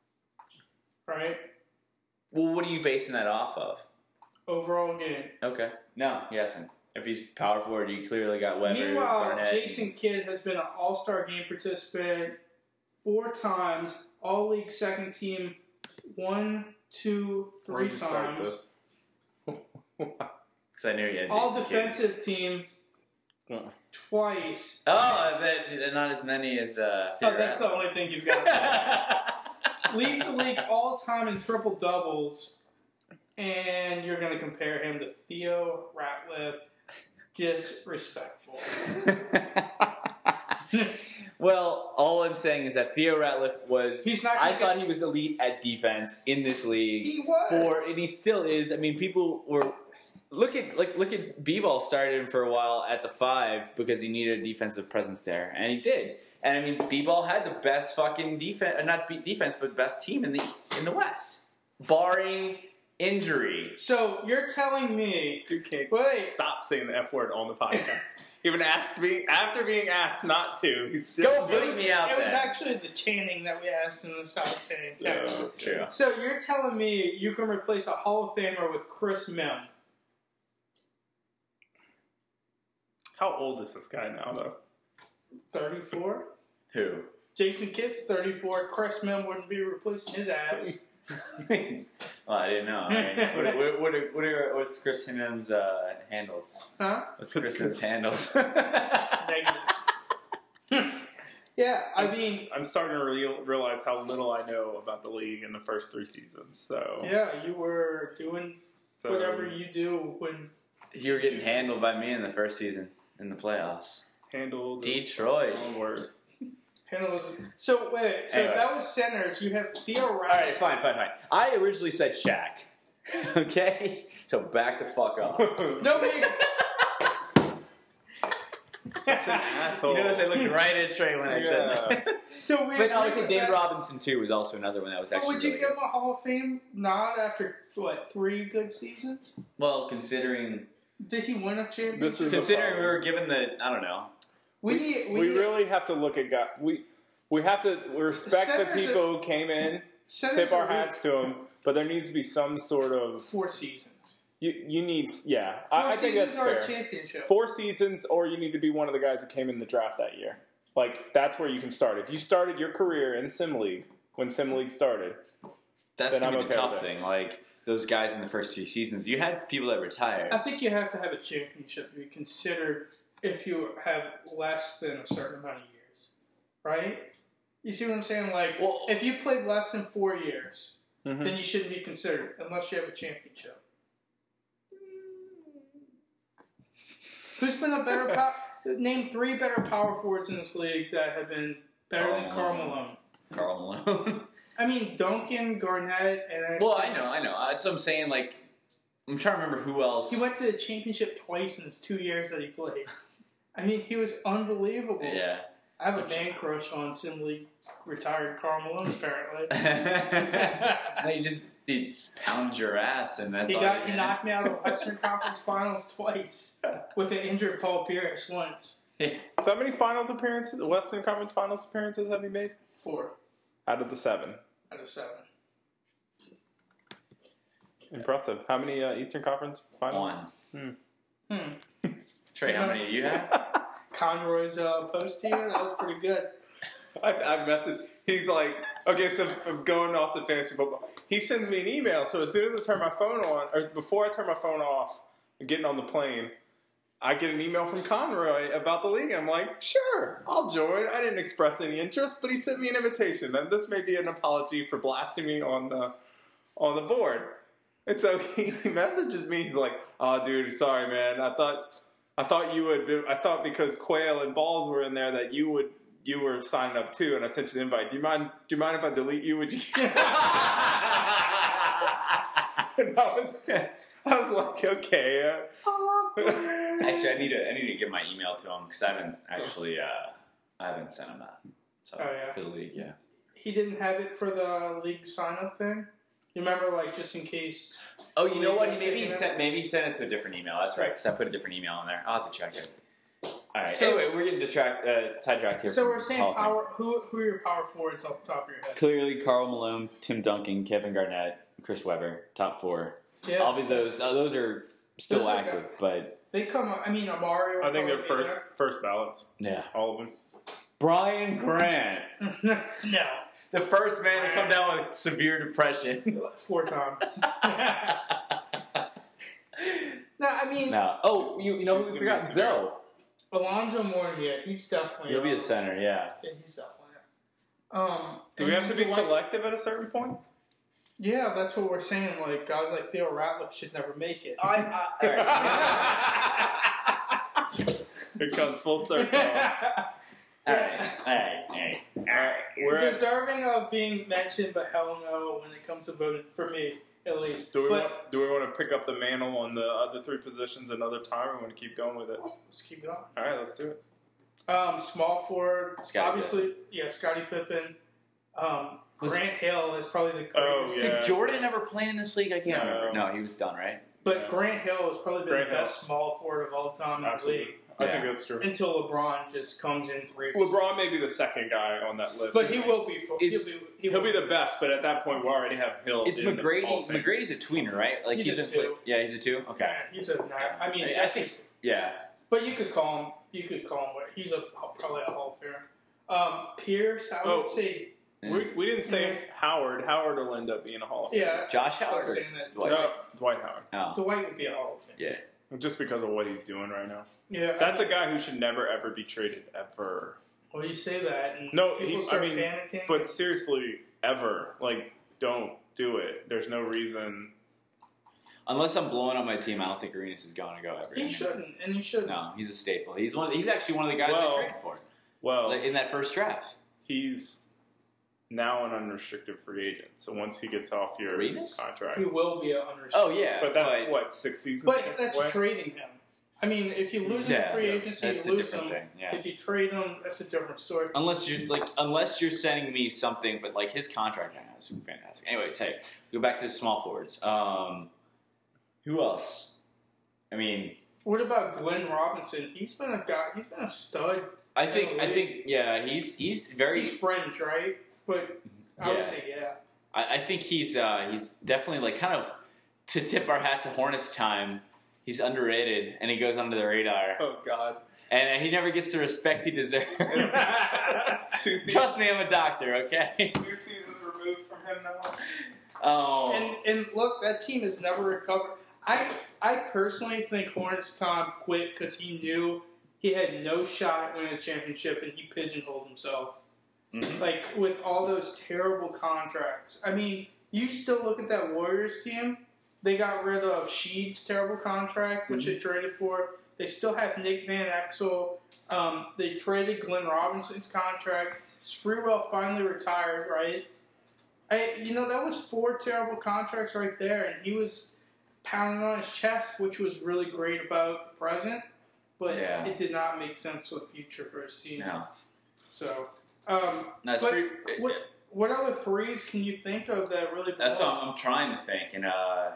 Right? Well, what are you basing that off of? Overall game. Okay. No, he hasn't. If he's power forward, you clearly got Weber, Meanwhile, Garnett. Jason Kidd has been an All Star game participant four times, All League second team one, two, three Where'd you start times, this? Because I knew you had All Jason Kidd. defensive team Uh, twice. Oh, I bet not as many as. Uh, Oh, that's the only thing you've got. Leads the league all time in triple doubles, and you're going to compare him to Theo Ratliff. Disrespectful. Well, all I'm saying is that Theo Ratliff was. He's not I gonna thought get- he was elite at defense in this league. He was. For and he still is. I mean, people were look at like look at B-ball started him for a while at the five because he needed a defensive presence there, and he did. And I mean, B-ball had the best fucking defense, not be- defense, but best team in the in the West, barring injury. So you're telling me? Dude can't Wait. stop saying the F word on the podcast. Even asked being after being asked not to, he's still Go bleep me out It was there. actually the chanting that we asked him to stop saying. Yeah, True. So you're telling me you can replace a Hall of Famer with Chris Mim? How old is this guy now, though? thirty-four? Who? Jason Kidd's thirty-four. Chris Mim wouldn't be replacing his ass. Well, I didn't know. I mean, what, what, what, are, what are, what's Chris Mim's uh, handles? Huh? What's Chris Mim's handles? Negative. Yeah, I I'm, mean, I'm starting to real, realize how little I know about the league in the first three seasons. So, yeah, you were doing so whatever you do when You were getting handled by me in the first season in the playoffs. handled Detroit. is a strong word. handles. So wait, so Anyway. that was centers. You have Theo All Rowell. right, fine, fine, fine. I originally said Shaq. Okay? So back the fuck up. No, wait. Such an asshole. You notice I looked right at Trey when I said Yeah. that. So we. But no, I agree said with David that. Robinson, too, was also another one that was But actually would you really give good. him a Hall of Fame nod after what three good seasons? Well, considering Did he win a championship? This is the considering we problem. were given the, I don't know. we need. We, We need, really have to look at guys. We we have to respect the Centers people who came in, centers tip our are hats to them, but there needs to be some sort of four seasons. you. You need yeah. Four I, I think seasons that's or fair. a championship. Four seasons, or you need to be one of the guys who came in the draft that year. Like that's where you can start. If you started your career in Sim League when Sim League started, That's Then going to I'm be the okay tough with it. thing. Like, those guys in the first two seasons, you had people that retired. I think you have to have a championship to be considered if you have less than a certain amount of years, right? You see what I'm saying? Like, Well- if you played less than four years, Mhm. then you shouldn't be considered unless you have a championship. Who's been a better power? Name three better power forwards in this league that have been better than Karl Malone. Malone. Karl Malone. I mean, Duncan, Garnett, and Well, I know, I know. That's what I'm saying. Like, I'm trying to remember who else. he went to the championship twice in his two years that he played. I mean, he was unbelievable. Yeah. I have a man crush on Simply retired Karl Malone, apparently. No, you just, he just pounded your ass, and that's he all got you he had. knocked me out of the Western Conference Finals twice with an injured Paul Pierce once. So how many finals appearances, Western Conference Finals appearances have you made Four out of the seven? out of seven. Impressive. How many uh, Eastern Conference Finals? One. Hmm. Trey, how many do you have? Conroy's uh, post here, that was pretty good. I, I messaged. He's like, okay, so I'm going off the fantasy football. He sends me an email. So as soon as I turn my phone on, or before I turn my phone off, getting on the plane, I get an email from Conroy about the league. I'm like, sure, I'll join. I didn't express any interest, but he sent me an invitation, and this may be an apology for blasting me on the on the board. And so he messages me. He's like, "Oh, dude, sorry, man. I thought I thought you would. Be, I thought because Quail and Balls were in there that you would." You were signed up too, and I sent you the invite. Do you mind? Do you mind if I delete you? Would you? And I was, I was like, okay. Uh, Actually, I need to I need to give my email to him because I haven't actually uh, I haven't sent him that. So Oh, yeah? for the league, yeah. He didn't have it for the league sign up thing? You remember, like, just in case. Oh, you know what? He League maybe he email? sent maybe he sent it to a different email. That's right, because I put a different email in there. I'll have to check it. All right. So- anyway, we're getting distract, uh, sidetracked here. So from we're saying Hall of Fame. power. Who, who are your power forwards off the top of your head? Clearly, Karl Malone, Tim Duncan, Kevin Garnett, Chris Webber, top four. Yeah. Obviously, those uh, those are still Those are active, good. but They come up. I mean, Amari. I think they're first first ballots. yeah. All of them. Brian Grant, no. the first man to come down with severe depression. Four times. No, I mean, No. Oh, you, you know who we It's forgot? gonna be Zoe. Alonzo Mourning, yeah, he's definitely. He'll be uh, the center, yeah. Yeah, he's definitely. Um, Do we and have to be Dwight- selective at a certain point? Yeah, that's what we're saying. Like guys like Theo Ratliff should never make it. I, I, all right. It comes full circle. All right. All right. All right. All right. We're at, deserving of being mentioned, but hell no when it comes to voting for me, at least. do we but, want do we want to pick up the mantle on the other three positions another time, or want to keep going with it? Let's keep going. All right, let's do it. Um, small forward, Scottie obviously, yeah, Scottie Pippen. Um, Was- Grant Hill is probably the Oh, greatest. yeah. Did Jordan ever play in this league? I can't No. remember. No, he was done, right? But Yeah. Grant Hill has probably been Grant the Hill. best small forward of all time in the Absolutely. league. I Yeah. think that's true. Until LeBron just comes in three. LeBron may be the second guy on that list. But he will be. For, he'll Is- be. He He'll will be the best, but at that point, we already have Hill. Is in the Hall McGrady? of Fame. McGrady's a tweener, right? Like He's a been two. play- yeah, he's a two. Okay. Yeah, he's a. I mean, I, I think. Yeah. But you could call him. You could call him. What he's a probably a Hall of Famer. Um, Pierce, I would Oh. say. We, we didn't say Yeah. Howard. Howard will end up being a Hall of Famer. Yeah, Josh I Howard. was Or saying that. Dwight? No, Dwight Howard. Oh. Dwight would be a Hall of Famer. Yeah. Just because of what he's doing right now. Yeah, That's a guy who should never ever be traded ever. Well, you say that, and No, people he- I start mean, panicking. But seriously, ever. Like, don't do it. There's no reason. Unless I'm blowing on my team, I don't think Arenas is going to go ever. he shouldn't, and he shouldn't. No, he's a staple. He's one. He's actually one of the guys Well- I traded for Well, like, in that first draft. he's now an unrestricted free agent. So once he gets off your Arenas? contract. He will be a unrestricted. Oh yeah, But that's, what, six seasons But that's away? trading him. I mean, if you lose him Yeah, in free yeah. agency, That's you a lose different him. thing. Yeah. If you trade him, that's a different story. Unless you're like, unless you're sending me something, but like his contract right now is super fantastic. Anyway, say go back to the small forwards. Um, who else? I mean, What about Glenn Robinson? He's been a guy. He's been a stud. I think, Yeah, I think, yeah, he's he's very. He's French, right? But I Yeah. would say yeah. I, I think he's uh, he's definitely like kind of to tip our hat to Hornets time. He's underrated and he goes under the radar, Oh, God. and he never gets the respect he deserves. two, seasons, Trust me, I'm a doctor. Okay. two seasons removed from him now. Oh, And and look, that team has never recovered. I I personally think Hornets Tom quit because he knew he had no shot at winning a championship, and he pigeonholed himself. Mhm. Like with all those terrible contracts. I mean, you still look at that Warriors team. They got rid of Sheed's terrible contract, which they traded for. They still have Nick Van Exel. Um, they traded Glenn Robinson's contract. Sprewell finally retired, right? I, you know, that was four terrible contracts right there, and he was pounding on his chest, which was really great about the present, but Yeah. it did not make sense with future for his team. no, So, um, that's But pretty. what what other threes can you think of that really? That's blow? what I'm, I'm trying to think, and uh,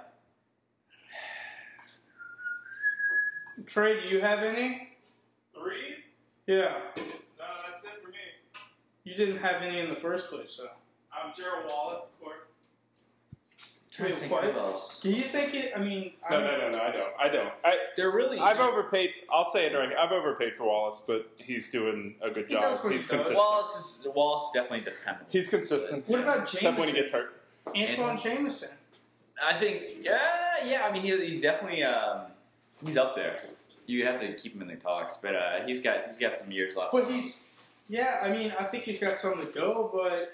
Trey, do you have any? Threes? Yeah, No, that's it for me. you didn't have any in the first place, so. I'm Gerald Wallace, of course. trying to Wait, think what? who else. Do you think it? I mean, I No, don't- no, no, no, I don't. I don't. I, They're really. I've overpaid. I'll say it right. I've overpaid for Wallace, but he's doing a good He job. does what he He's does. consistent. Wallace is Wallace is definitely dependable. He's consistent. What about Except when he Jameson? gets hurt. Antoine Jameson. I think, yeah, yeah. I mean, he, he's definitely um, he's up there. You have to keep him in the talks, but uh, he's got he's got some years left. But he's, yeah, I mean, I think he's got something to go, but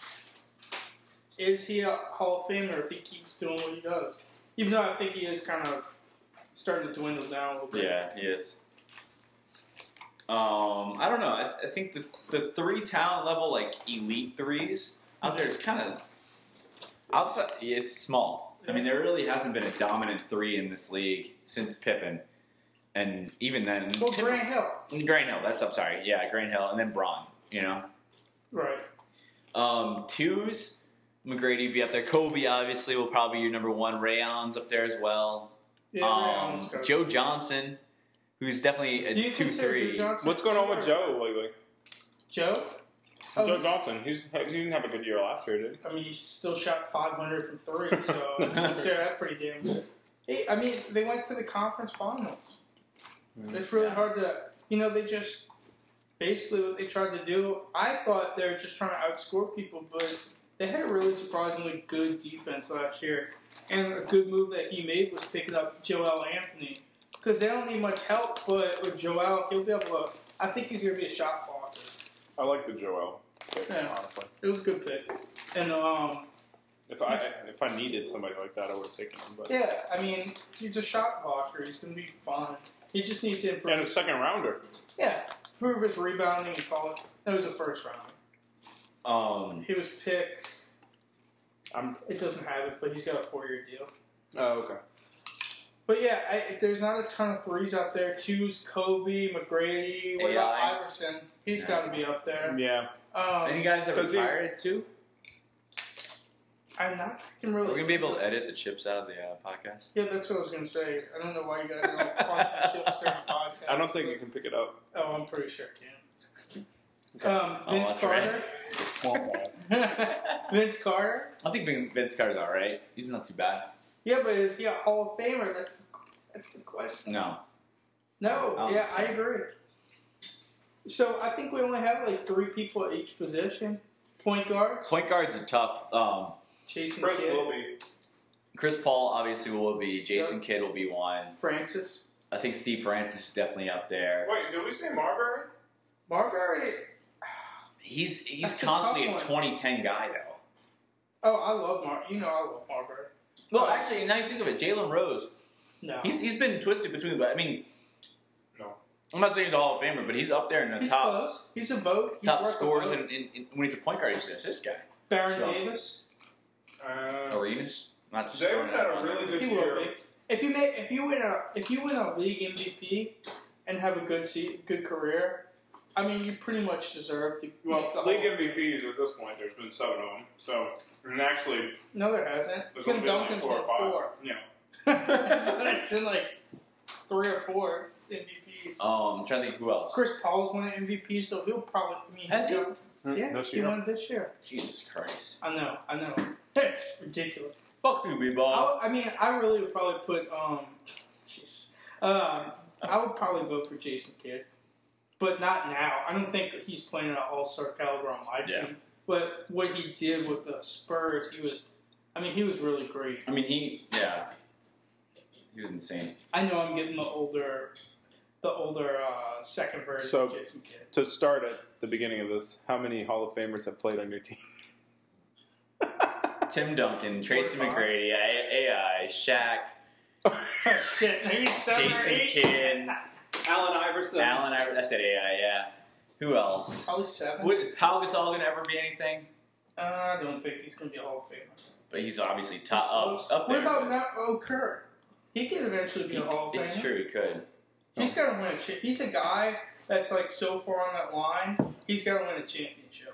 is he a Hall of Famer if he keeps doing what he does? Even though I think he is kind of starting to dwindle down a little bit. Yeah, he is. Um, I don't know. I, I think the the three talent level, like elite threes out there, is kind of outside. It's small. I mean, there really hasn't been a dominant three in this league since Pippen, and even then, Well, Grant Hill. Grant Hill. That's I'm sorry. Yeah, Grant Hill, and then Braun. You know, Right. um, twos. McGrady would be up there. Kobe obviously will probably be your number one. Ray Allen's up there as well. Yeah, Ray um, Allen's got- Joe Johnson, who's definitely a Do you two consider three. Joe Johnson? What's going on with Joe lately? Joe? Oh, Joe he's- Johnson. He's, he didn't have a good year last year, did he? I mean, he still shot five hundred from three, so I consider that pretty damn good. Hey, I mean, they went to the conference finals. It's really Yeah. hard to, you know, they just, basically what they tried to do, I thought they were just trying to outscore people, but they had a really surprisingly good defense last year. And a good move that he made was picking up Joel Anthony. Because they don't need much help, but with Joel, he'll be able to, I think he's going to be a shot blocker. I like the Joel pick, Yeah. honestly. It was a good pick. And, um, If I if I needed somebody like that, I would have taken him. But yeah, I mean, he's a shot blocker. He's going to be fine. He just needs to improve. and a second rounder. Yeah, improve his rebounding and call it. That was a first round. Um, He was picked. I'm. It doesn't have it, but he's got a four-year deal. Oh, okay. But yeah, I, there's not a ton of threes out there. Two's Kobe, McGrady. What A I? about Iverson? He's Yeah. got to be up there. Yeah. Um, any guys that 'Cause he- retired at two? I'm not fucking really. We're gonna be able to edit the chips out of the uh, podcast. Yeah, that's what I was gonna say. I don't know why you guys are like crunching chips during the podcast. I don't think but, you can pick it up. Oh, I'm pretty sure I can. Okay. Um, Oh, Vince that's Carter. Vince Carter. I think Vin- Vince Carter's all right. He's not too bad. Yeah, but is he a Hall of Famer? That's the, that's the question. No. No, Oh. yeah, I agree. So I think we only have like three people at each position. Point guards. Point guards are tough. Um, Jason Chris Kidd. will be. Chris Paul obviously will be. Jason Yep. Kidd will be one. Francis. I think Steve Francis is definitely up there. Wait, did we say Marbury? Marbury. He's he's That's a constantly a tough one. twenty ten guy though. Oh, I love Mar. You know, I love Marbury. Well, actually, now you think of it, Jalen Rose. No, He's he's been twisted between, but I mean, No. I'm not saying he's a Hall of Famer, but he's up there in the he's top close. He's a vote. He's top worth a scores, vote. and in, in, when he's a point guard, he's just this guy. Baron So- Davis. Uh, Arenas, not just Davis throwing had it a out really there. good He will year. be. If you make, if you win a, if you win a league M V P and have a good se- good career, I mean, you pretty much deserve to. Well, make the league Hall- M V Ps at this point, there's been seven of them. So, and actually, No, there hasn't. there's Tim only been like Duncan's four won or five. four. Yeah. So there's been like three or four M V Ps. Um, I'm trying to think who else. Chris Paul's won an M V P, so he'll probably. I mean, Has he's he? got- Hmm, Yeah, this he year. won this year. Jesus Christ. I know, I know. It's ridiculous. Fuck you, B-ball. I, I mean, I really would probably put. Um, jeez. Um, I would probably vote for Jason Kidd, but not now. I don't think he's playing at an all-star caliber on my Yeah. team. But what he did with the Spurs, he was. I mean, he was really great. I mean, he, yeah, he was insane. I know I'm getting the older, the older uh, second version So- of Jason Kidd. To start at the beginning of this, how many Hall of Famers have played on your team? Tim Duncan, Tracy Forty-five. McGrady, A I, Shaq, Oh shit! Maybe seven or Jason eight. Kidd, Allen Iverson. Allen. I, I said A I, yeah. Who else? Probably seven. Would Pau Gasol gonna ever be anything? Uh, I don't think he's going to be a Hall of Famer. But he's obviously He's top close. up, up What there. about not Kerr? He could eventually be He- a Hall of Famer. It's true, he could. He's got to win a chip. He's a guy that's like so far on that line. He's got to win a championship.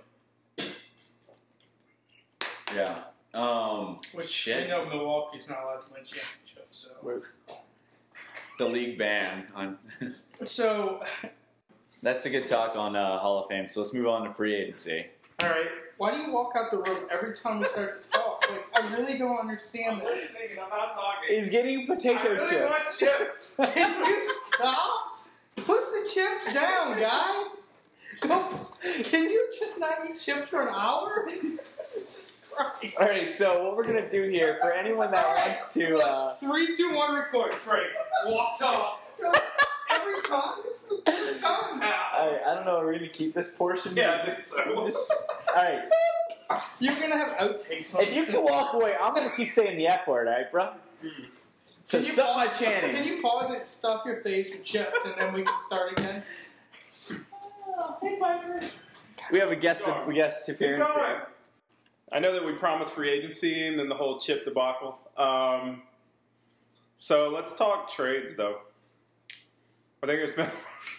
Yeah. Um, Which Shit. you know Milwaukee's not allowed to win championships. So, the league ban on. so That's a good talk on uh, Hall of Fame. So let's move on to free agency. all right. Why do you walk out the room every time we start to talk? Like, I really don't understand this. listening and I'm not talking. He's getting potato I really want chips. Can you stop? Put the chips down, guy. Go. Can you just not eat chips for an hour? Jesus Christ. All right, so what we're gonna do here for anyone that wants to, uh, Three, two, one, record. Trey walks off. Every time, it's the third time now. all right, I don't know. Are we gonna keep this portion? Yeah, I This- think so. this- all right, You're gonna have outtakes. On if you this. can walk away, I'm gonna keep saying the F word, all right, bro? So Can you suck my pause- Channing. Can you pause it, stuff your face with chips, and then we can start again? Oh, hey, Piper. We have a guest, Keep going. a guest Keep appearance. going. here. I know that we promised free agency and then the whole chip debacle. Um, so let's talk trades, though. I think there's been.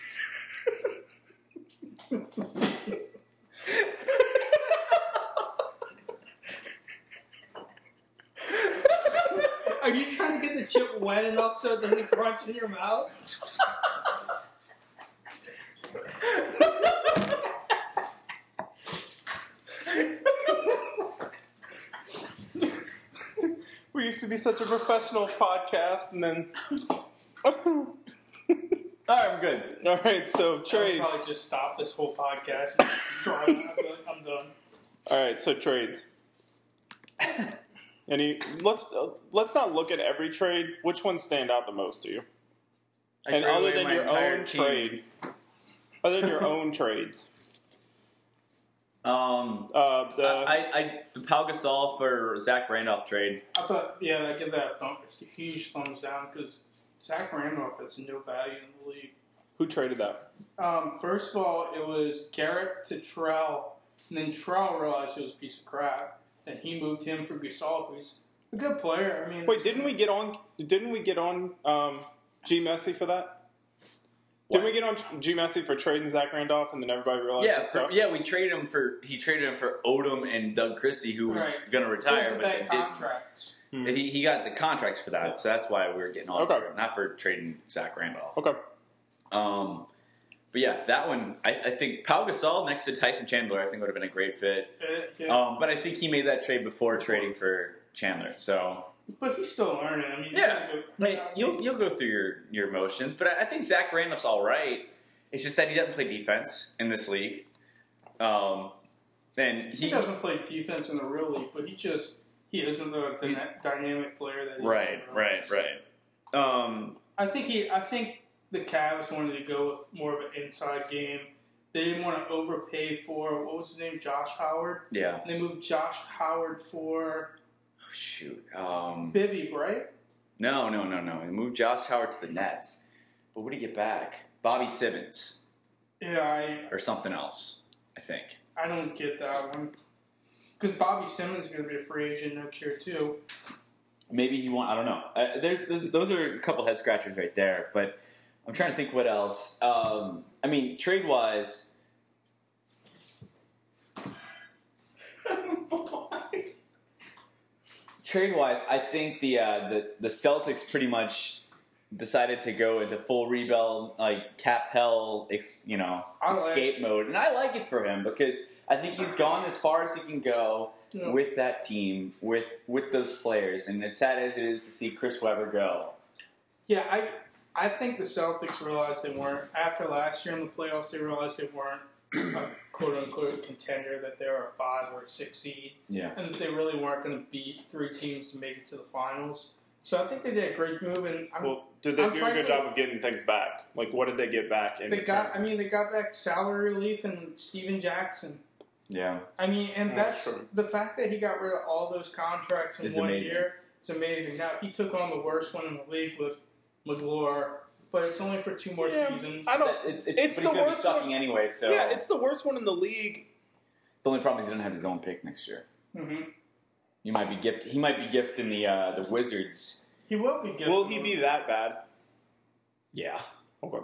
Are you trying to get the chip wet enough so it doesn't crunch in your mouth? We used to be such a professional podcast, and then. All right, I'm good. All right, so I'll trades. probably just stop this whole podcast. And drive. I'm done. I'm done. All right, so trades. Any? Let's uh, let's not look at every trade. Which ones stand out the most to you? I And traded other away than my your entire own team. trade, other than your own trades, Um, uh, the I, I the Pau Gasol for Zach Randolph trade. I thought, yeah, I give that a, thumb, a huge thumbs down because Zach Randolph has no value in the league. who traded that? Um, first of all, it was Garrett to Trell, and then Trell realized it was a piece of crap, and he moved him for Gasol, who's a good player. I mean, Wait, didn't we get on? Didn't we get on um, G Messi for that? Didn't we get on G Messi for trading Zach Randolph, and then everybody realized? Yeah, for, yeah, we traded him for he traded him for Odom and Doug Christie, who was Right. going to retire, Those are but bad they didn't. contracts. Hmm. He, he got the contracts for that, Yeah. so that's why we were getting on Okay. for him, not for trading Zach Randolph. Okay. Um, but yeah, that one, I, I think Pau Gasol next to Tyson Chandler, I think would have been a great fit. Uh, yeah. Um, but I think he made that trade before trading for Chandler, so but he's still learning. I mean, yeah, you I mean, know, you'll you'll go through your your motions. But I, I think Zach Randolph's all right. It's just that he doesn't play defense in this league. Um, and he, he, doesn't play defense in the real league, but he just he isn't the dyna- dynamic player that he right, is. right, right. Um, I think he. I think the Cavs wanted to go with more of an inside game. They didn't want to overpay for what was his name, Josh Howard. yeah. And they moved Josh Howard for Oh, shoot. Um, Bibby, right? no, no, no, no. He moved Josh Howard to the Nets. But what did he get back? Bobby Simmons Yeah, I or something else, I think. I don't get that one because Bobby Simmons is going to be a free agent next year too. Maybe he won't. I don't know. Uh, there's, there's those are a couple head scratchers right there. But I'm trying to think what else. Um, I mean, trade wise. Trade wise, I think the uh, the the Celtics pretty much decided to go into full rebuild, like cap hell, ex, you know, I like- escape mode, and I like it for him because I think he's gone as far as he can go Yeah. with that team, with with those players. And as sad as it is to see Chris Webber go, Yeah, I I think the Celtics realized they weren't after last year in the playoffs. They realized they weren't a quote unquote contender, that they were a five or a six seed, yeah, and they really weren't going to beat three teams to make it to the finals. So I think they did a great move, and I'm, Well, did they I'm do a frankly- good job of getting things back? Like, what did they get back? In they got. return? I mean, they got back salary relief and Steven Jackson. yeah. I mean, and Yeah, that's sure. the fact that he got rid of all those contracts in It's one amazing. year. It's amazing. Now he took on the worst one in the league with McGlure, but it's only for two more Yeah, seasons. I don't. That- It's, it's, It's but the he's going to be worst sucking one. anyway. So Yeah, it's the worst one in the league. the only problem is he doesn't have his own pick next year. hmm He might be gift. He might be gifting the uh, the Wizards. He will be good. Will he be that bad? Yeah. Okay.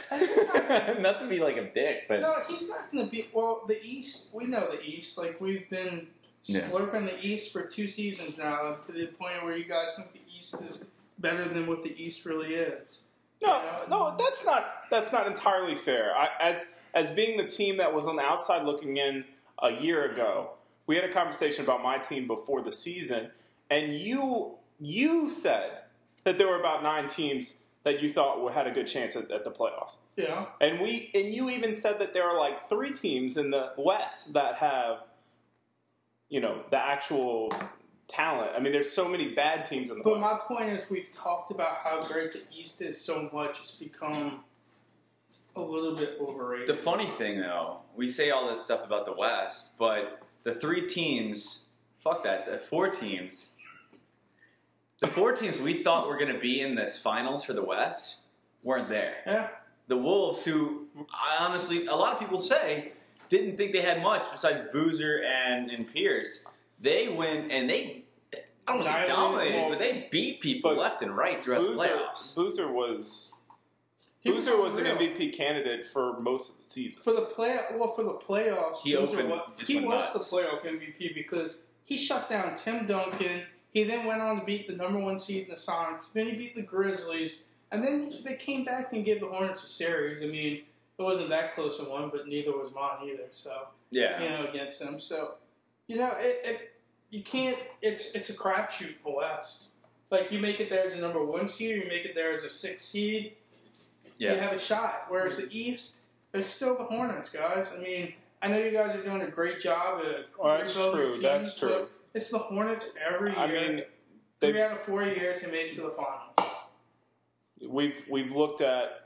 Not to be like a dick, but No, he's not going to be. Well, the East, we know the East. Like, we've been Yeah. slurping the East for two seasons now, to the point where you guys think the East is better than what the East really is. No, no, that's not that's not entirely fair. I, as as being the team that was on the outside looking in a year ago, we had a conversation about my team before the season, and you you said that there were about nine teams that you thought had a good chance at, at the playoffs, Yeah. and we and you even said that there are like three teams in the West that have, you know, the actual talent. I mean, there's so many bad teams in the But my West. point is, we've talked about how great the East is so much, it's become a little bit overrated. the funny thing though, we say all this stuff about the West, but the three teams, fuck that, the four teams, the four teams we thought were going to be in this finals for the West weren't there. Yeah. The Wolves, who I honestly, a lot of people say didn't think they had much besides Boozer and, and Pierce. They went and they, I don't want to say Annihilated, dominated, well, but they beat people but left and right throughout the Boozer, playoffs. Boozer was He was Boozer was an unreal. M V P candidate for most of the season. For the play, well, for the playoffs, He Boozer opened- was, just he went was nuts. the playoff M V P because he shut down Tim Duncan. He then went on to beat the number one seed in the Sonics. Then he beat the Grizzlies, and then they came back and gave the Hornets a series. I mean, it wasn't that close a one, but neither was mine either. So Yeah. you know, against them. So you know, it, it you can't. It's it's a crapshoot in the West. Like you make it there as a number one seed, or you make it there as a six seed. Yeah. You have a shot. Whereas the East, it's still the Hornets, guys. I mean, I know you guys are doing a great job at Well, that's rebuilding true. your teams, That's true. but it's the Hornets every year. I mean, three they, out of four years they made it to the finals. we've we've looked at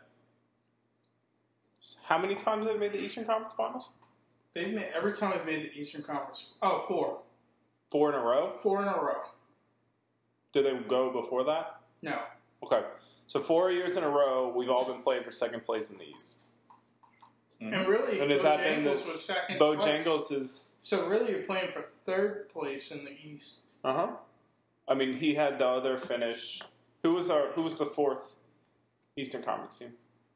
how many times they've made the Eastern Conference Finals? They've made every time they've made the Eastern Conference. Oh, four, Four in a row. four in a row. Did they go before that? No, Okay, so four years in a row, we've all been playing for second place in the East. and really, And has that been Bojangles was this? second. twice. Bojangles is So really, you're playing for third place in the East. uh huh. I mean, he had the other finish. Who was our? Who was the fourth Eastern Conference team?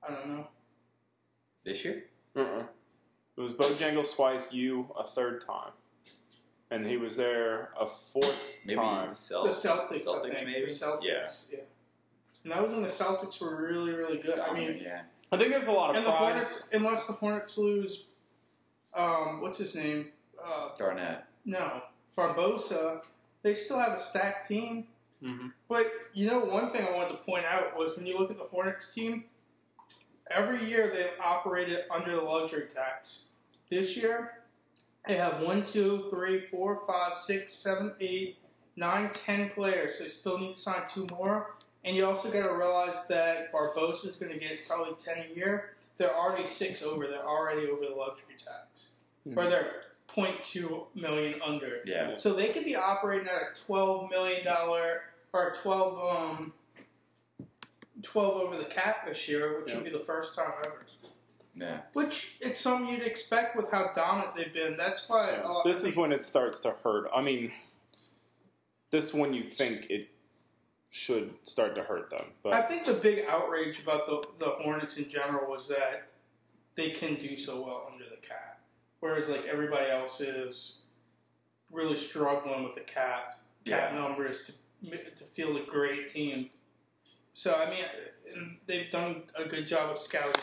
I don't know. This year? Uh-uh. It was Bojangles twice, you a third time. And he was there a fourth Maybe time. The Celt- Celtics, Celtics, I think. maybe? The Celtics, Yeah. yeah. And that was when the Celtics were really, really good. I mean, yeah. I think there's a lot of and the pride. Hornets, unless the Hornets lose, um, what's his name? Uh, Garnett. no, Barbosa. They still have a stacked team. Mm-hmm. But, you know, one thing I wanted to point out was when you look at the Hornets team, every year they've operated under the luxury tax. This year, they have one, two, three, four, five, six, seven, eight, nine, ten players. So they still need to sign two more. And you also got to realize that Barbosa is going to get probably ten a year. They're already six over. They're already over the luxury tax. Mm-hmm. Or they're zero point two million under. Yeah. So they could be operating at a twelve million dollars or a twelve, um, twelve over the cap this year, which Yeah. would be the first time ever. Yeah. Which it's something you'd expect with how dominant they've been. That's why. Yeah. Uh, This I is think- when it starts to hurt. I mean, this is when you think it should start to hurt them. I But think the big outrage about the the Hornets in general was that they can do so well under the cap, whereas like everybody else is really struggling with the cap cap Yeah. numbers to to field a great team. So I mean, and they've done a good job of scouting.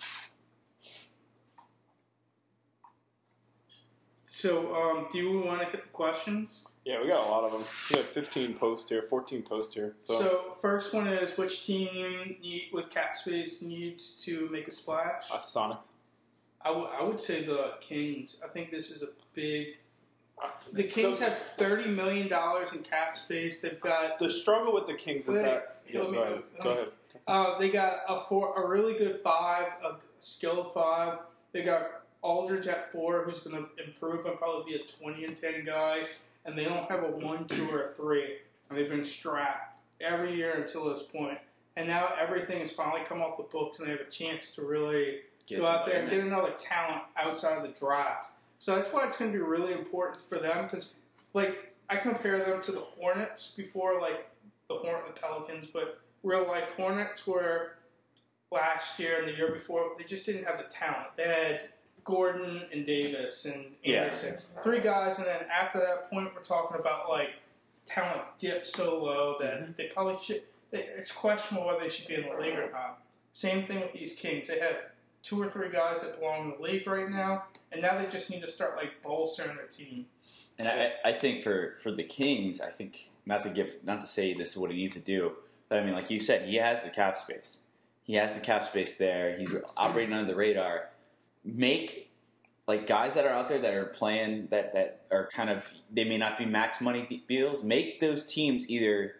So, um, do you want to hit the questions? yeah, we got a lot of them. We have fifteen posts here, fourteen posts here. So, So, first one is which team need, with cap space needs to make a splash? uh, Sonics. I, w- I would say the Kings. I think this is a big. The Kings have thirty million dollars in cap space. They've got. The struggle with the Kings is Wait, that. Yeah, let me- go ahead. let Go me- ahead. Uh, they got a four, a really good five, a skilled five. They got Aldridge at four, who's going to improve and probably be a twenty and ten guy. And they don't have a one, two, or a three. And they've been strapped every year until this point. And now everything has finally come off the books, and they have a chance to really Get go out somebody there and in get another talent outside of the draft. So that's why it's going to be really important for them because, like, I compare them to the Hornets before, like the Hornet, the Pelicans, but real life Hornets were last year and the year before. They just didn't have the talent. They had Gordon and Davis and Yeah. Anderson, three guys, and then after that point, we're talking about like talent dipped so low that they probably should. It's questionable whether they should be in the league or not. Same thing with these Kings. They have two or three guys that belong in the league right now, and now they just need to start like bolstering their team. And I, I think for, for the Kings, I think not to give not to say this is what he needs to do, but I mean, like you said, he has the cap space. He has the cap space there. He's operating under the radar. Make like guys that are out there that are playing that that are kind of they may not be max money deals. Make those teams either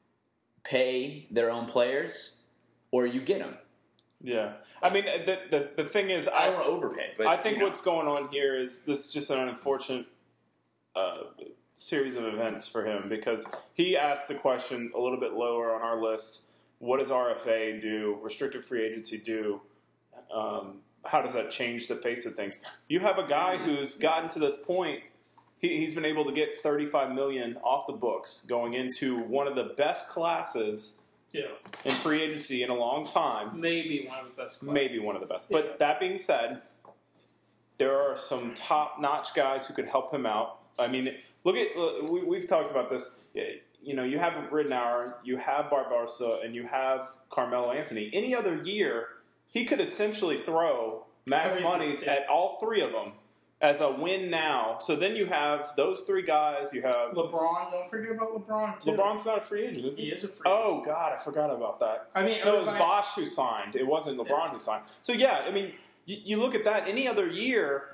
pay their own players or you get them. Yeah. I mean, the, the, the thing is, I I, don't want to overpay, but I think you know. what's going on here is this is just an unfortunate uh, series of events for him because he asked the question a little bit lower on our list. What does R F A do? Restricted free agency do? Um, how does that change the face of things? You have a guy who's gotten to this point. He, he's been able to get thirty-five million dollars off the books going into one of the best classes Yeah, in free agency in a long time. maybe one of the best. Clubs. Maybe one of the best. But Yeah. that being said, there are some top-notch guys who could help him out. I mean, look at look, we, we've talked about this. You know, you have Ridnour, you have Barbosa, and you have Carmelo Anthony. Any other year, he could essentially throw max Everything, monies yeah. at all three of them as a win now. So then you have those three guys. You have LeBron. Don't forget about LeBron too. LeBron's not a free agent, is he? He is a free. Oh God, I forgot about that. I mean, No, it was everybody- Bosch who signed. It wasn't LeBron Yeah. who signed. So yeah, I mean, you, you look at that. Any other year,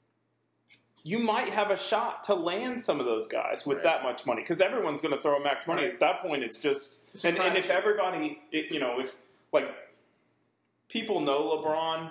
you might have a shot to land some of those guys with Right. that much money because everyone's going to throw max money. Right. At that point, it's just It's and, and if crapshoot. everybody, it, you know, if like people know LeBron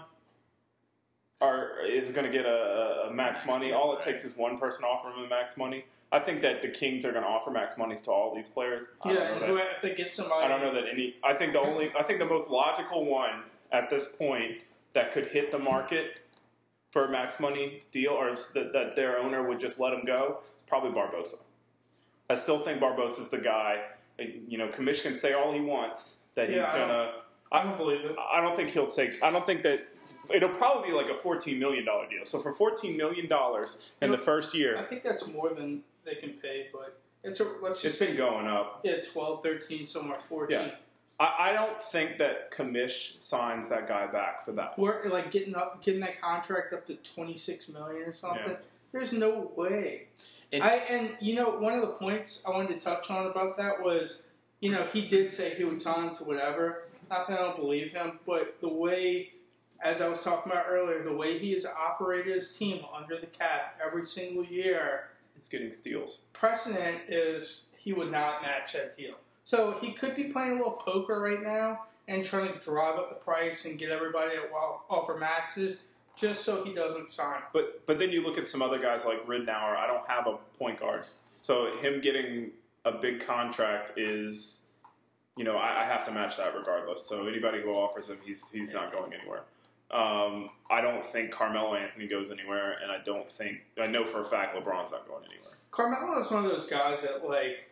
are is going to get a, a max money, all it takes is one person offering him max money. I think that the Kings are going to offer max monies to all these players. I Yeah, don't know and that- who if they get somebody. I don't know that any. I think the only. I think the most logical one at this point that could hit the market for a max money deal, or is that, that their owner would just let him go, is probably Barbosa. I still think Barbosa's the guy. You know, Commish can say all he wants that he's Yeah, I don't- gonna I don't believe it. I don't think he'll take. I don't think that it'll probably be like a fourteen million dollar deal. So for fourteen million dollars in You know, the first year, I think that's more than they can pay, but it's a, let's it's just been going up. yeah, twelve, thirteen, somewhere fourteen. Yeah. I, I don't think that Kamish signs that guy back for that. We're like getting up, getting that contract up to twenty six million or something. Yeah. There's no way. And- I and you know one of the points I wanted to touch on about that was, you know, he did say he would sign to whatever. Not that I don't believe him, but the way, as I was talking about earlier, the way he has operated his team under the cap every single year, It's getting steals. precedent is he would not match that deal. So he could be playing a little poker right now and trying to drive up the price and get everybody to offer maxes just so he doesn't sign. But but then you look at some other guys like Ridnour. I don't have a point guard, so him getting a big contract is, you know, I, I have to match that regardless. So anybody who offers him, he's he's not going anywhere. Um, I don't think Carmelo Anthony goes anywhere, and I don't think I know for a fact LeBron's not going anywhere. Carmelo is one of those guys that, like,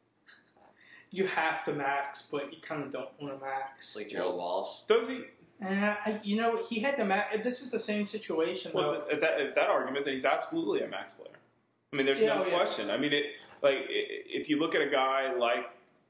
you have to max, but you kind of don't want to max. Like Gerald Wallace. Does he? Uh, I, you know, he had to max. This is the same situation, Well, though. th- at that, at that argument, then he's absolutely a max player. I mean, there's Yeah, no oh, yeah. question. I mean, it like i- if you look at a guy like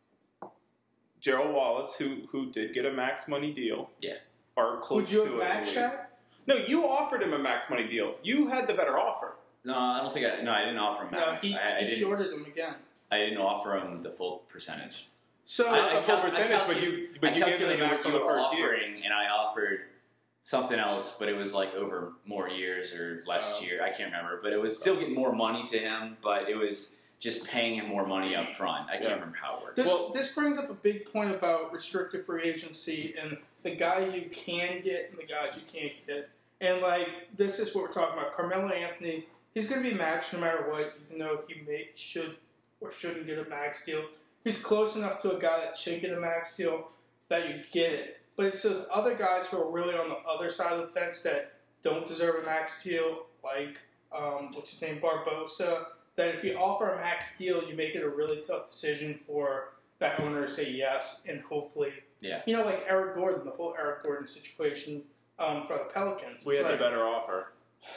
Gerald Wallace, who who did get a max money deal, Yeah. or close Would you to have it at maxed least. that? No, you offered him a max money deal. You had the better offer. No, I don't think I. No, I didn't offer him No, max. he, I, I he didn't. shorted him again. I didn't offer him the full percentage. So, Not I the full cal- I percentage, but calcu- you but I you gave him the calculated max what on you the were first year. offering, and I offered something else, but it was like over more years or less Oh. year. I can't remember, but it was still getting more money to him, but it was just paying him more money up front. I can't Yeah. remember how it worked. This, Well- this brings up a big point about restricted free agency and the guys you can get and the guys you can't get. And, like, this is what we're talking about. Carmelo Anthony, he's going to be maxed no matter what, even though he may, should or shouldn't get a max deal. He's close enough to a guy that should get a max deal that you get it. But it's those other guys who are really on the other side of the fence that don't deserve a max deal, like, um, what's his name, Barbosa, that if you offer a max deal, you make it a really tough decision for that owner to say yes, and hopefully, Yeah. you know, like Eric Gordon, the whole Eric Gordon situation um, for the Pelicans. We It's had like, the better offer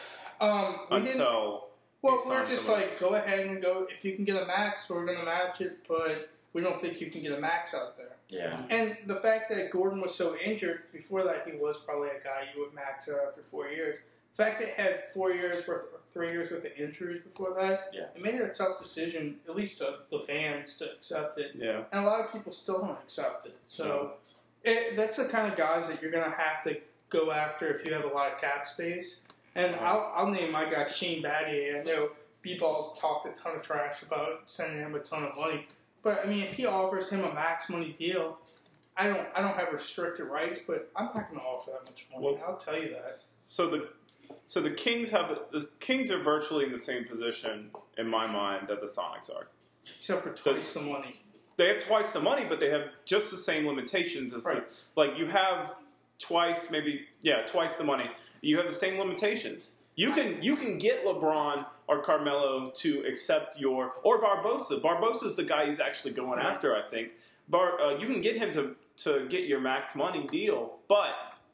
Um, we didn't, until well, he we're signed just someone like, else. go ahead and go. If you can get a max, we're going to match it, but we don't think you can get a max out there. Yeah. And the fact that Gordon was so injured, before that he was probably a guy you would max out after four years. The fact that he had four years worth, or three years worth of injuries before that, Yeah. it made it a tough decision, at least to the fans, to accept it. yeah. And a lot of people still don't accept it. So it, that's the kind of guys that you're going to have to go after if you have a lot of cap space. And I'll, I'll name my guy Shane Battier. I know B-Ball's talked a ton of trash about sending him a ton of money. But, I mean, if he offers him a max money deal, I don't I don't have restricted rights, but I'm not going to offer that much money. Well, I'll tell you that. So the so the Kings have the, the Kings are virtually in the same position in my mind that the Sonics are. Except for twice the money. They have twice the money, but they have just the same limitations as Right. the, like you have twice, maybe yeah, twice the money. You have the same limitations. You can you can get LeBron or Carmelo to accept your or Barbosa. Barbosa's the guy he's actually going after, I think. Bar, uh, you can get him to to get your max money deal, but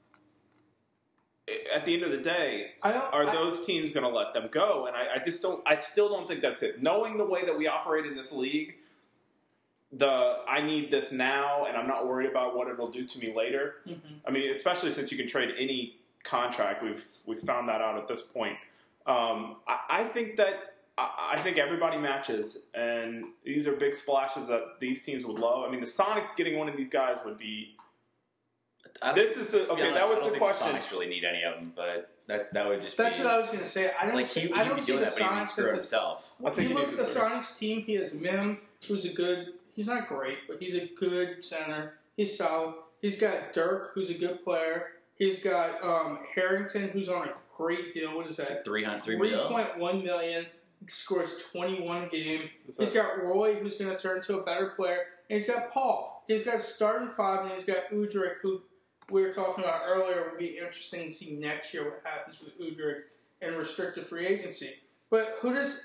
at the end of the day, I don't, are I, those teams going to let them go? And I, I just don't. I still don't think that's it. Knowing the way that we operate in this league, the I need this now, and I'm not worried about what it'll do to me later. Mhm. I mean, especially since you can trade any contract, we've we've found that out at this point. Um, I, I think that I, I think everybody matches, and these are big splashes that these teams would love. I mean, the Sonics getting one of these guys would be. I don't- This is the, to be okay. honest, that was I don't the think question. The Sonics really need any of them, but that that would just That's be what I was going to say. I don't like see, he, I he'd don't be see doing the that, but he'd be Sonics screw as a himself. I think If you he look at the needs a better- Sonics team, he has Mim, who's a good, he's not great, but he's a good center. He's solid. He's got Dirk, who's a good player. He's got um, Harrington, who's on a great deal. What is that? Three hundred three three million. point one million. Scores twenty-one a game. Is He's that- got Roy, who's going to turn to a better player. And he's got Paul. He's got starting five, and he's got Udrich, who we were talking about earlier. Would be interesting to see next year what happens with Udrich and restricted free agency. But who does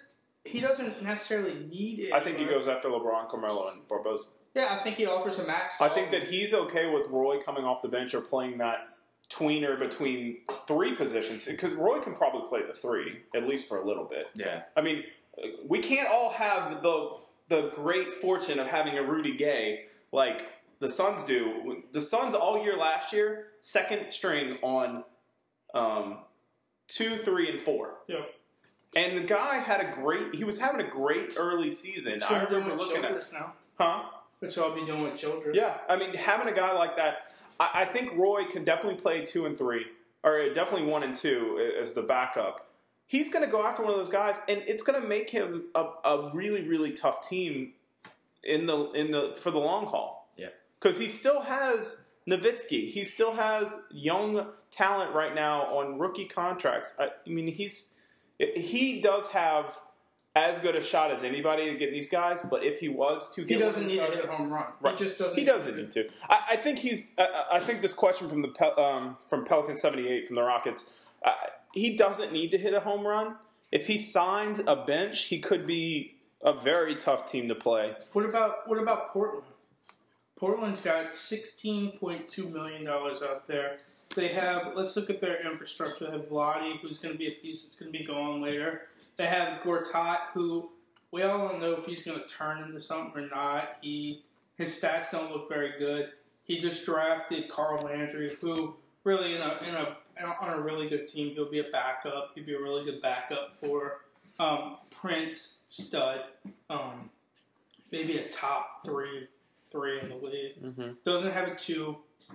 he doesn't necessarily need it. I think he goes after LeBron, Carmelo, and Barbosa. Yeah, I think he offers a max. I think that he's okay with Roy coming off the bench or playing that tweener between three positions, because Roy can probably play the three, at least for a little bit. Yeah. I mean, we can't all have the the great fortune of having a Rudy Gay like the Suns do. The Suns all year last year, second string on um, two, three, and four. Yeah. And the guy had a great, he was having a great early season. That's I what we're remember doing with looking at Childress now. Huh? That's what I'll be doing with Childress. Yeah, I mean, having a guy like that, I, I think Roy can definitely play two and three, or definitely one and two as the backup. He's going to go after one of those guys, and it's going to make him a, a really, really tough team in the in the for the long haul. Yeah, because he still has Nowitzki, he still has young talent right now on rookie contracts. I, I mean, he's he does have as good a shot as anybody to get these guys, but if he was to get, he doesn't one need of to these hit a guys, home run. right. He just doesn't. He doesn't need to. I, I think he's. I, I think this question from the Pel- um, from Pelican seventy-eight from the Rockets. Uh, he doesn't need to hit a home run. If he signs a bench, he could be a very tough team to play. What about what about Portland? Portland's got sixteen point two million dollars out there. They have. Let's look at their infrastructure. They have Vlade, who's going to be a piece that's going to be gone later. They have Gortat, who we all don't know if he's going to turn into something or not. He his stats don't look very good. He just drafted Carl Landry, who really in a in a on a really good team, he'll be a backup. He'll be a really good backup for um, Prince Stud, um, maybe a top three three in the league. Mm-hmm. Doesn't have a two,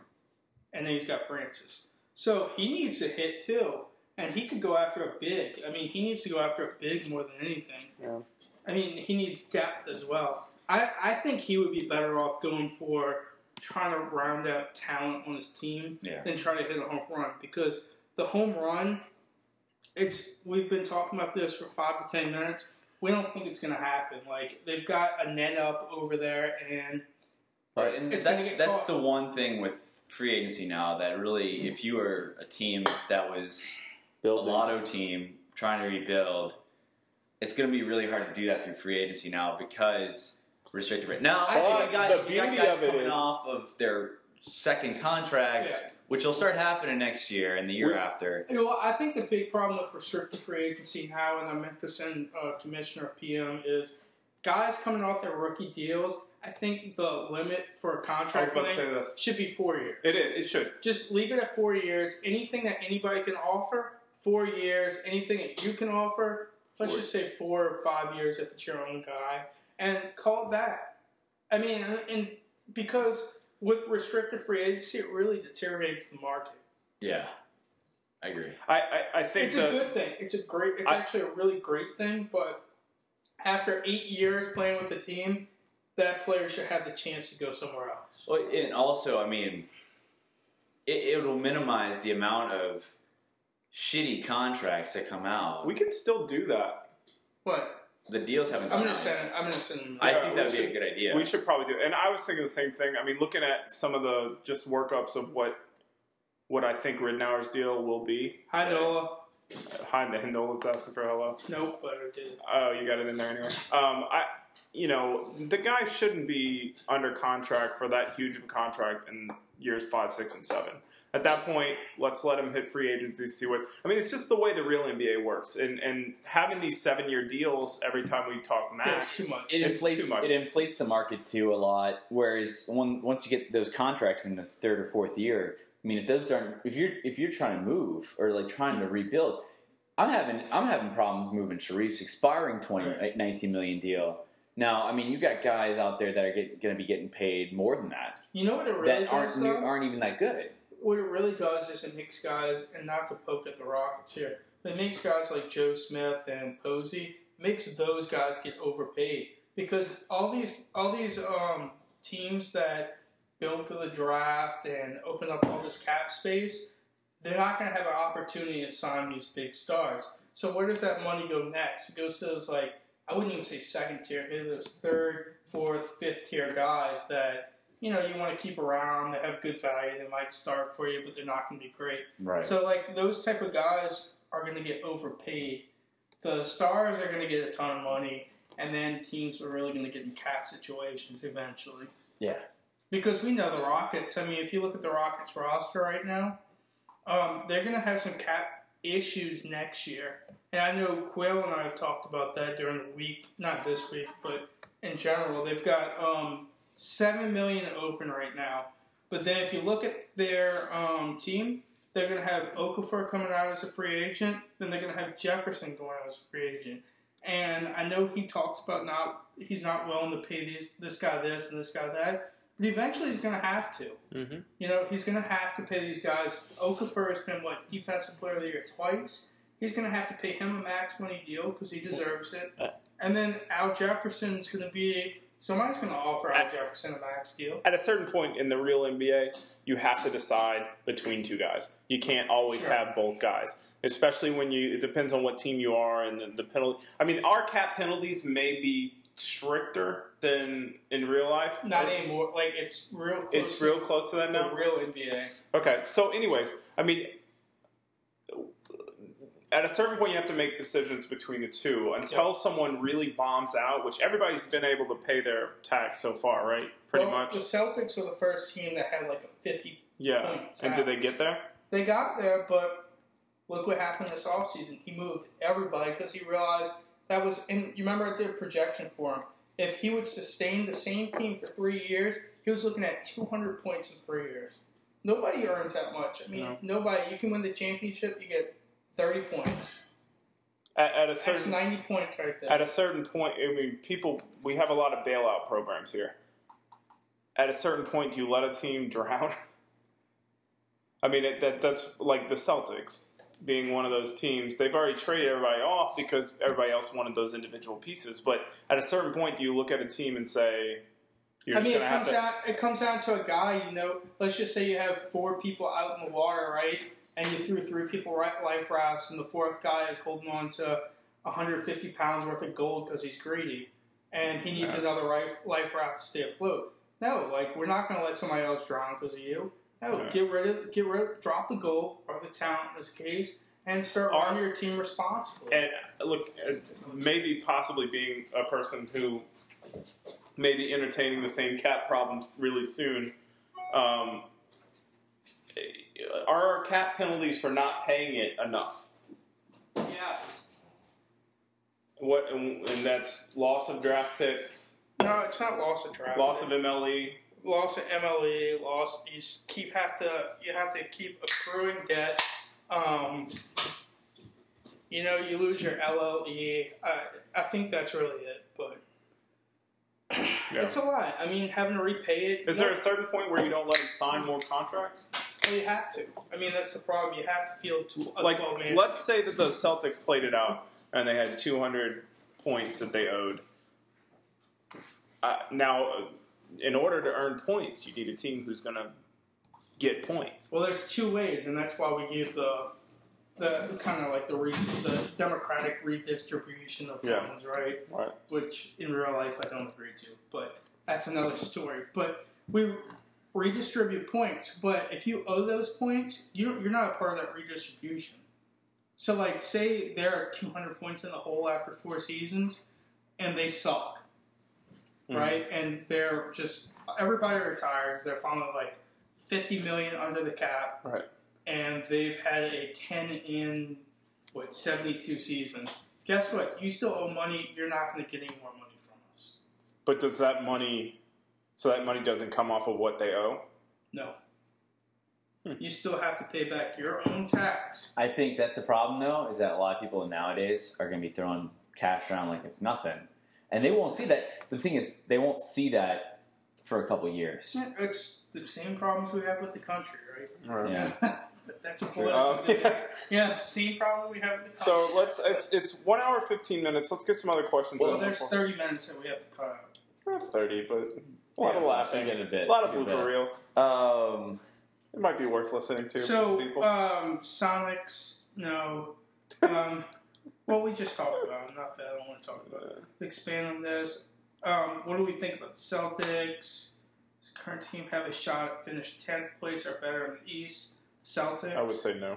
and then he's got Francis. So he needs to hit too, and he could go after a big. I mean, he needs to go after a big more than anything. Yeah. I mean, he needs depth as well. I, I think he would be better off going for trying to round out talent on his team yeah. than try to hit a home run, because the home run, it's we've been talking about this for five to ten minutes. We don't think it's going to happen. Like, they've got a net up over there, and right, and it's that's get that's caught. the one thing with free agency now that really, if you were a team that was Building. a lotto team trying to rebuild, it's going to be really hard to do that through free agency now because restricted rate. Now, I Well, think you got, the you got beauty guys of it coming is- off of their second contracts, Yeah. which will start happening next year and the year We- after. You know, I think the big problem with restricted free agency now, and I meant to send uh, Commissioner P M, is guys coming off their rookie deals. I think the limit for a I was contract about to length say this. should be four years. It is. It should. Just leave it at four years. Anything that anybody can offer, four years. Anything that you can offer, let's Four. just say four or five years if it's your own guy, and call it that. I mean, and, and because with restricted free agency, it really deteriorates the market. Yeah, I agree. I, I, I think It's that a good thing. It's a great. It's I- actually a really great thing. But after eight years playing with the team, that player should have the chance to go somewhere else. Well, and also, I mean, it, it will minimize the amount of shitty contracts that come out. we can still do that. What? The deals haven't I'm gone gonna out send. yet. I'm gonna send. Them. I Yeah, think we that would be should- a good idea. We should probably do it. And I was thinking the same thing. I mean, looking at some of the just workups of what what I think Ridnour's deal will be. Hi Nola. Hi, Nola's asking for hello. Nope, but I did. Oh, you got it in there anyway. Um, I, you know, the guy shouldn't be under contract for that huge of a contract in years five, six, and seven. At that point, let's let him hit free agency, see what... I mean, it's just the way the real N B A works. And, and having these seven-year deals every time we talk Yeah, max... it's too much. It It's inflates. too much. It inflates the market too a lot. Whereas one, once you get those contracts in the third or fourth year, I mean, if those aren't, if you're if you're trying to move or like trying to rebuild, I'm having I'm having problems moving Sharif's expiring twenty, Right. nineteen million deal. Now, I mean, you got guys out there that are going to be getting paid more than that You know what it really that does, aren't though? aren't even that good. What it really does is it makes guys, and not to poke at the Rockets here, but it makes guys like Joe Smith and Posey, makes those guys get overpaid. Because all these all these um, teams that build for the draft and open up all this cap space, they're not going to have an opportunity to sign these big stars. So where does that money go next? It goes to those, like, I wouldn't even say second tier, maybe those third, fourth, fifth tier guys that, you know, you want to keep around. They have good value. They might start for you, but they're not going to be great. Right. So, like, those type of guys are going to get overpaid. the stars are going to get a ton of money, and then teams are really going to get in cap situations eventually. Yeah. Because we know the Rockets. I mean, if you look at the Rockets roster right now, um, they're going to have some cap issues next year. And I know Quill and I have talked about that during the week, not this week, but in general. They've got um, seven million dollars open right now. But then if you look at their um, team, they're going to have Okafor coming out as a free agent. Then they're going to have Jefferson going out as a free agent. And I know he talks about not he's not willing to pay these this guy this and this guy that. But eventually he's going to have to. Mm-hmm. You know, he's going to have to pay these guys. Okafor has been, what, Defensive Player of the Year twice. He's going to have to pay him a max money deal because he deserves it. And then Al Jefferson's going to be... Somebody's going to offer Al Jefferson a max deal. At a certain point in the real N B A, you have to decide between two guys. You can't always Sure. have both guys. Especially when you... It depends on what team you are and the, the penalty... I mean, our cap penalties may be stricter than in real life. Not anymore. Like, it's real close. It's real close to that to now? the real N B A. Okay, so anyways, I mean, at a certain point you have to make decisions between the two until Yep. someone really bombs out, which everybody's been able to pay their tax so far, right? Pretty well, much. The Celtics were the first team that had, like, a fifty Yeah, point and did they tax. get there? They got there, but look what happened this offseason. He moved everybody because he realized that was, and you remember I did a projection for him. If he would sustain the same team for three years, he was looking at two hundred points in three years. Nobody earns that much. I mean, No. nobody. You can win the championship, you get thirty points. At, at a That's certain ninety points right there. at a certain point, I mean, people. We have a lot of bailout programs here. At a certain point, do you let a team drown? I mean, it, that that's like the Celtics being one of those teams. They've already traded everybody off because everybody else wanted those individual pieces. But at a certain point, do you look at a team and say, "You're I just mean, it going to have comes to"? down. It comes down to a guy. You know, let's just say you have four people out in the water, right? And you threw three people right life rafts, and the fourth guy is holding on to one hundred fifty pounds worth of gold because he's greedy, and he needs Yeah. another life life raft to stay afloat. No, like we're not going to let somebody else drown because of you. No, Yeah. get rid of, get rid, of, drop the goal or the talent in this case, and start Are- running your team responsibly. And look, uh, maybe possibly being a person who may be entertaining the same cap problem really soon. Um, are our cap penalties for not paying it enough? Yes. What and, and that's loss of draft picks, No, it's not loss of draft. loss of M L E. Loss of M L E, loss. You s- keep have to you have to keep accruing debt. Um, you know, you lose your L L E. I I think that's really it, but Yeah. it's a lot. I mean, having to repay it. Is there a certain point where you don't let them sign more contracts? Well, you have to. I mean, that's the problem. You have to field tw- a Like, twelve man. let's say that the Celtics played it out and they had two hundred points that they owed. Uh, now, uh, in order to earn points, you need a team who's going to get points. Well, there's two ways, and that's why we gave the the kind of like the re, the democratic redistribution of Yeah. funds, right? Right. Which in real life I don't agree to, but that's another story. But we redistribute points, but if you owe those points, you you're not a part of that redistribution. So, like, say there are two hundred points in the hole after four seasons, and they suck, Mhm. right? And they're just everybody retires. They're finally like fifty million under the cap, Right. and they've had a ten in what seventy-two season. Guess what? You still owe money. You're not going to get any more money from us. But does that money, so that money doesn't come off of what they owe? No. Hmm. You still have to pay back your own tax. I think that's the problem, though, is that a lot of people nowadays are going to be throwing cash around like it's nothing. And they won't see that. The thing is, they won't see that for a couple years. Yeah, it's the same problems we have with the country, right? Right. Yeah. That's a political Um, debate. yeah. Yeah, same problem we have with the So country. let's. It's it's one hour fifteen minutes. Let's get some other questions. Well, in there's before- thirty minutes that we have to cut out. Eh, thirty, but a lot of Yeah, laughing, I get a bit. a lot of I get a blooper bit. reels. Um, It might be worth listening to So, for people. um, Sonics, no. Um, well, we just talked about it. Not that I don't want to talk about it. Expand on this. Um, what do we think about the Celtics? Does the current team have a shot at finish tenth place or better in the East? Celtics. I would say no.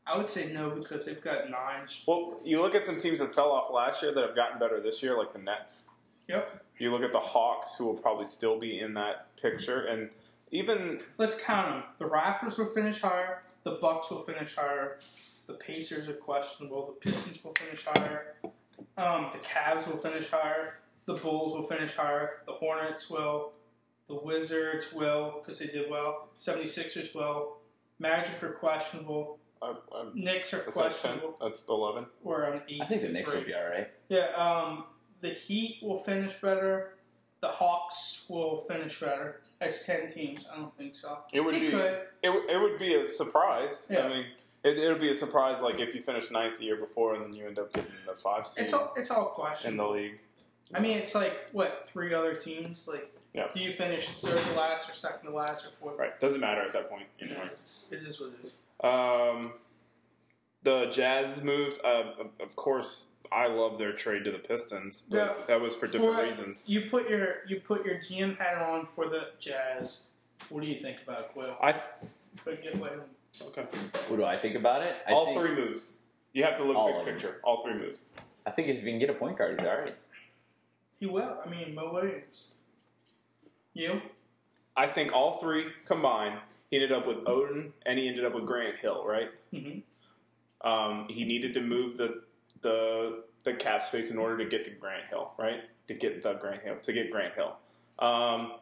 I would say no because they've got nine. Well, you look at some teams that fell off last year that have gotten better this year, like the Nets. Yep. You look at the Hawks, who will probably still be in that picture, and even Let's count them. The Raptors will finish higher. The Bucks will finish higher. The Pacers are questionable. The Pistons will finish higher. Um, the Cavs will finish higher. The Bulls will finish higher. The Hornets will. The Wizards will, because they did well. seventy-sixers will. Magic are questionable. uh, uh, Knicks are is that ten? questionable. That's eleven. We're on eight. I think the Knicks will be all right. Yeah, um, the Heat will finish better. The Hawks will finish better. As ten teams, I don't think so. It would They be. could. It, w- it would be a surprise. Yeah. I mean, it it would be a surprise, like if you finish ninth the year before and then you end up getting the five seed It's all it's all in questionable. the league. I mean, it's like what three other teams? Like, Yeah. do you finish third to last or second to last or fourth? Right. Doesn't matter at that point You know, anyway. it's, it is what it is. Um, the Jazz moves. Uh, of- of course, I love their trade to the Pistons, but Yeah. that was for different For- reasons. You put your you put your G M hat on for the Jazz. What do you think about Quill? I th- But get away. okay. What do I think about it? I All think, three moves. You have to look All big of them. picture. All three moves. I think if you can get a point guard, he's all right. He will. I mean, Mo Williams. You? I think all three combined. He ended up with Odin, and he ended up with Grant Hill. Right. Mm-hmm. Um, he needed to move the the the cap space in order to get to Grant Hill. Right. To get the Grant Hill. To get Grant Hill. Um,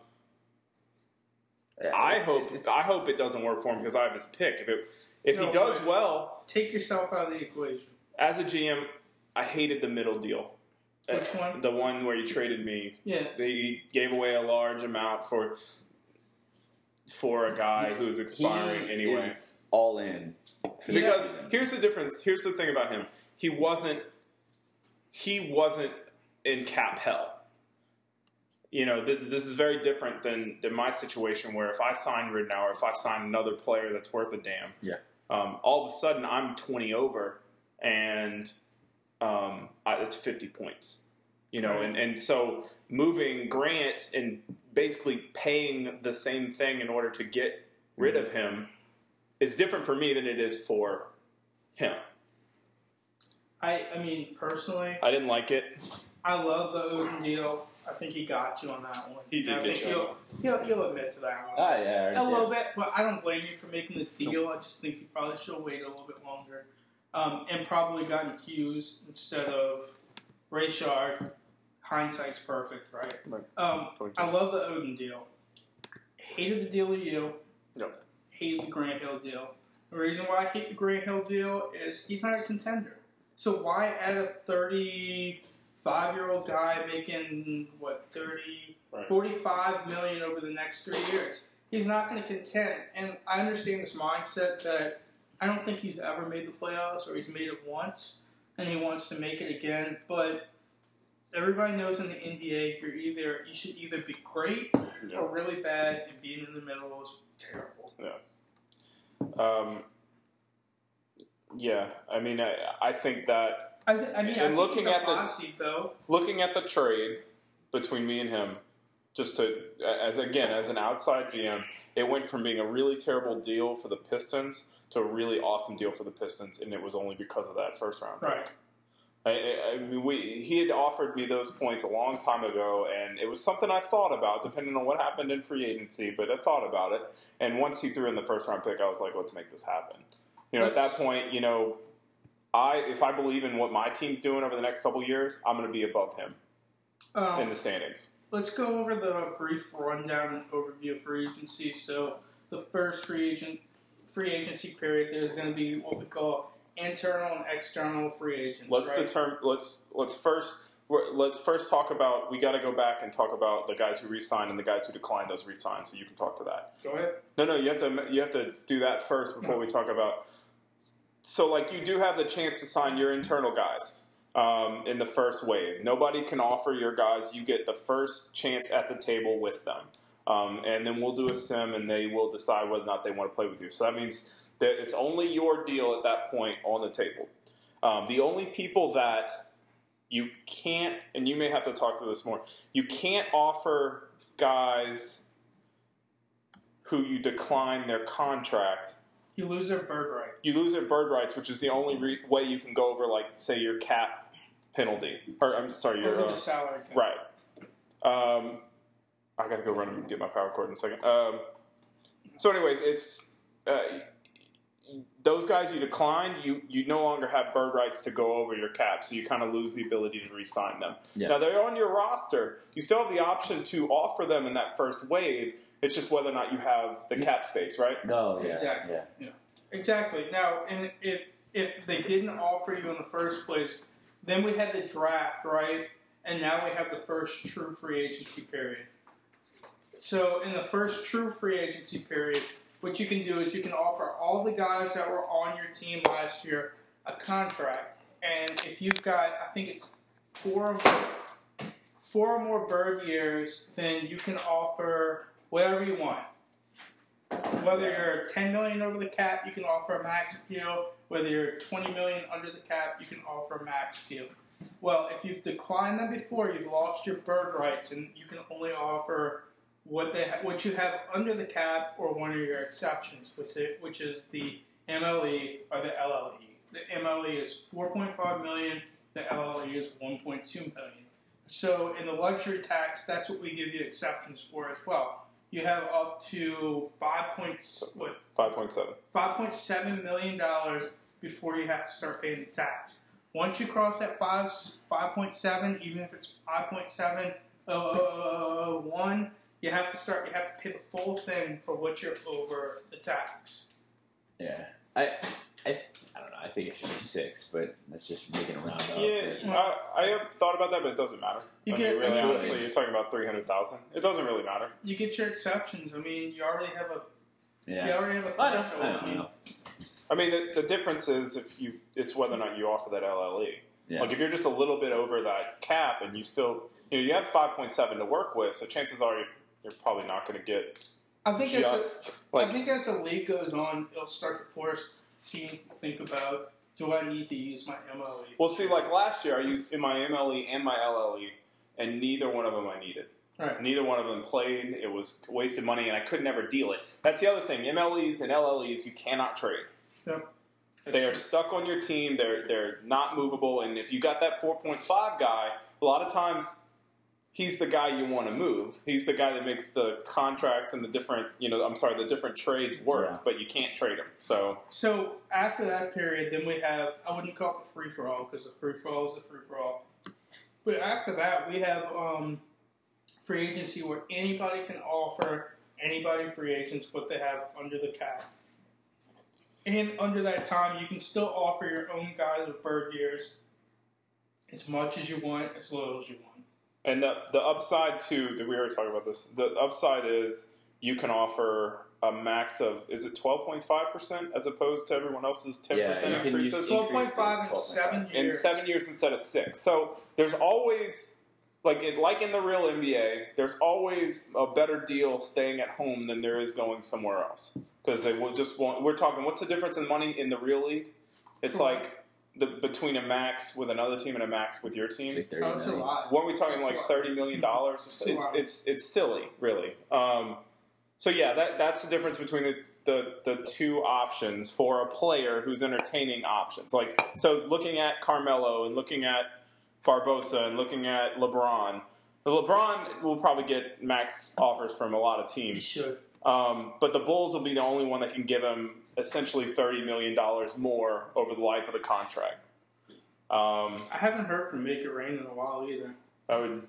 I It's- hope it's- I hope it doesn't work for him because I have his pick. If it if No, he does but- well Take yourself out of the equation. as a G M, I hated the middle deal. Which Uh, one? The one where you traded me. Yeah. They gave away a large amount for for a guy who's expiring he anyway. is all in. for the Because season. here's the difference. Here's the thing about him. He wasn't. He wasn't in cap hell. You know, this, this is very different than, than my situation where if I sign Ridnour, if I sign another player that's worth a damn, Yeah. um, all of a sudden I'm twenty over and um, I, it's fifty points. You know, Right. and, and so moving Grant and basically paying the same thing in order to get rid of him is different for me than it is for him. I I mean, personally, I didn't like it. I love the Odin deal. I think he got you on that one. He did And I get think you on you'll, you'll, you'll admit to that one. Ah, yeah, I already A little did. bit, but I don't blame you for making the deal. I just think you probably should have waited a little bit longer. Um, and probably gotten Hughes instead of Rayshard. Hindsight's perfect, right? Right. Um, Totally. I love the Odin deal. Hated the deal with you. Yep. Hated the Grant Hill deal. The reason why I hate the Grant Hill deal is he's not a contender. So why add a thirty-five-year-old guy making, what, thirty, Right. forty-five million over the next three years? He's not going to contend. And I understand this mindset that I don't think he's ever made the playoffs or he's made it once and he wants to make it again. But everybody knows in the N B A, you're either you should either be great Yeah. or really bad, and being in the middle is terrible. Um, yeah, I mean, I, I think that I, th- I mean, And I think looking he's a at the- five seed though. looking at the trade between me and him, just to as again as an outside G M, it went from being a really terrible deal for the Pistons to a really awesome deal for the Pistons, and it was only because of that first round pick. Right. I, I, I mean, we he had offered me those points a long time ago, and it was something I thought about, depending on what happened in free agency. But I thought about it, and once he threw in the first round pick, I was like, "Let's make this happen." You know, at that point, you know, I if I believe in what my team's doing over the next couple years, I'm going to be above him Um, in the standings. Let's go over the brief rundown and overview of free agency. So the first free agent free agency period, there's going to be what we call internal and external free agents. Let's right? determine. Let's let's first we're- let's first talk about. We got to go back and talk about the guys who re-signed and the guys who declined those re-signs. So you can talk to that. Go ahead. No, no, you have to you have to do that first before we talk about. So, like, you do have the chance to sign your internal guys um, in the first wave. Nobody can offer your guys. You get the first chance at the table with them, um, and then we'll do a sim, and they will decide whether or not they want to play with you. So that means that it's only your deal at that point on the table. Um, the only people that you can't, and you may have to talk to this more. You can't offer guys who you decline their contract You lose their bird rights. You lose their bird rights, which is the only re- way you can go over, like, say, your cap penalty. Or, I'm sorry, your... Over Uh, the salary cap. right. Um, I gotta go run and get my power cord in a second. Um, so anyways, it's... Uh, those guys you decline, you, you no longer have bird rights to go over your cap, so you kind of lose the ability to re-sign them. Yeah. Now, they're on your roster. You still have the option to offer them in that first wave. It's just whether or not you have the cap space, right? Oh, yeah. Exactly. Yeah. Yeah. Exactly. Now, and if if they didn't offer you in the first place, then we had the draft, right? And now we have the first true free agency period. So in the first true free agency period, what you can do is you can offer all the guys that were on your team last year a contract. And if you've got, I think it's four or more, four or more bird years, then you can offer whatever you want. Whether you're ten million dollars over the cap, you can offer a max deal. Whether you're twenty million dollars under the cap, you can offer a max deal. Well, if you've declined them before, you've lost your bird rights, and you can only offer what they ha- what you have under the cap or one of your exceptions, which is, which is the M L E or the L L E. The M L E is four point five million dollars. The L L E is one point two million dollars. So in the luxury tax, that's what we give you exceptions for as well. You have up to five point what five point seven. five point seven million dollars before you have to start paying the tax. Once you cross that five five point seven, even if it's five point seven uh, one, you have to start. You have to pay the full thing for what you're over the tax. Yeah. I, I, I don't know. I think it should be six, but that's just making a round up. Yeah, but- I, I have thought about that, but it doesn't matter. You I get- mean, really, I mean, honestly, you're talking about three hundred thousand. It doesn't really matter. You get your exceptions. I mean, you already have a Yeah. you already have a I know. threshold. I don't mean, know. I mean, the, the difference is if you, it's whether or not you offer that L L E. Yeah. Like if you're just a little bit over that cap, and you still, you know, you have five point seven to work with, so chances are you're, you're probably not going to get I think as just the, like. I think as the league goes on, it'll start to force teams to think about: do I need to use my M L E? Well, see, like last year, I used in my M L E and my L L E, and neither one of them I needed. Right. Neither one of them played. It was wasted money, and I could never deal it. That's the other thing. M L Es and L L Es, you cannot trade. Yep. They are stuck on your team. They're they're not movable. And if you got that four point five guy, a lot of times he's the guy you want to move. He's the guy that makes the contracts and the different, you know, I'm sorry, the different trades work. Yeah. But you can't trade him. So So after that period, then we have, I wouldn't call it the free for all because the free for all is the free for all. But after that, we have um, free agency where anybody can offer anybody free agents what they have under the cap. And under that time, you can still offer your own guys with bird years as much as you want, as little as you want. and the the upside too. Did we already talk about this? The upside is you can offer a max of is it twelve point five percent as opposed to everyone else's ten Yeah, percent you can use increases. twelve point five in increase to seven in years. seven years instead of six. So there's always, like it, like in the real N B A, there's always a better deal staying at home than there is going somewhere else. Because they will just want. We're talking. What's the difference in money in the real league? It's Cool. like the between a max with another team and a max with your It's team. like thirty Oh, it's a million. lot. Weren't we talking It's a like lot. thirty million dollars? It's a It's lot. it's it's silly, really. Um, so yeah, that that's the difference between the, the the two options for a player who's entertaining options. Like so, looking at Carmelo and looking at Barbosa and looking at LeBron. LeBron will probably get max offers from a lot of You teams, should. um, but the Bulls will be the only one that can give him essentially thirty million dollars more over the life of the contract. Um, I haven't heard from Make It Rain in a while either. that would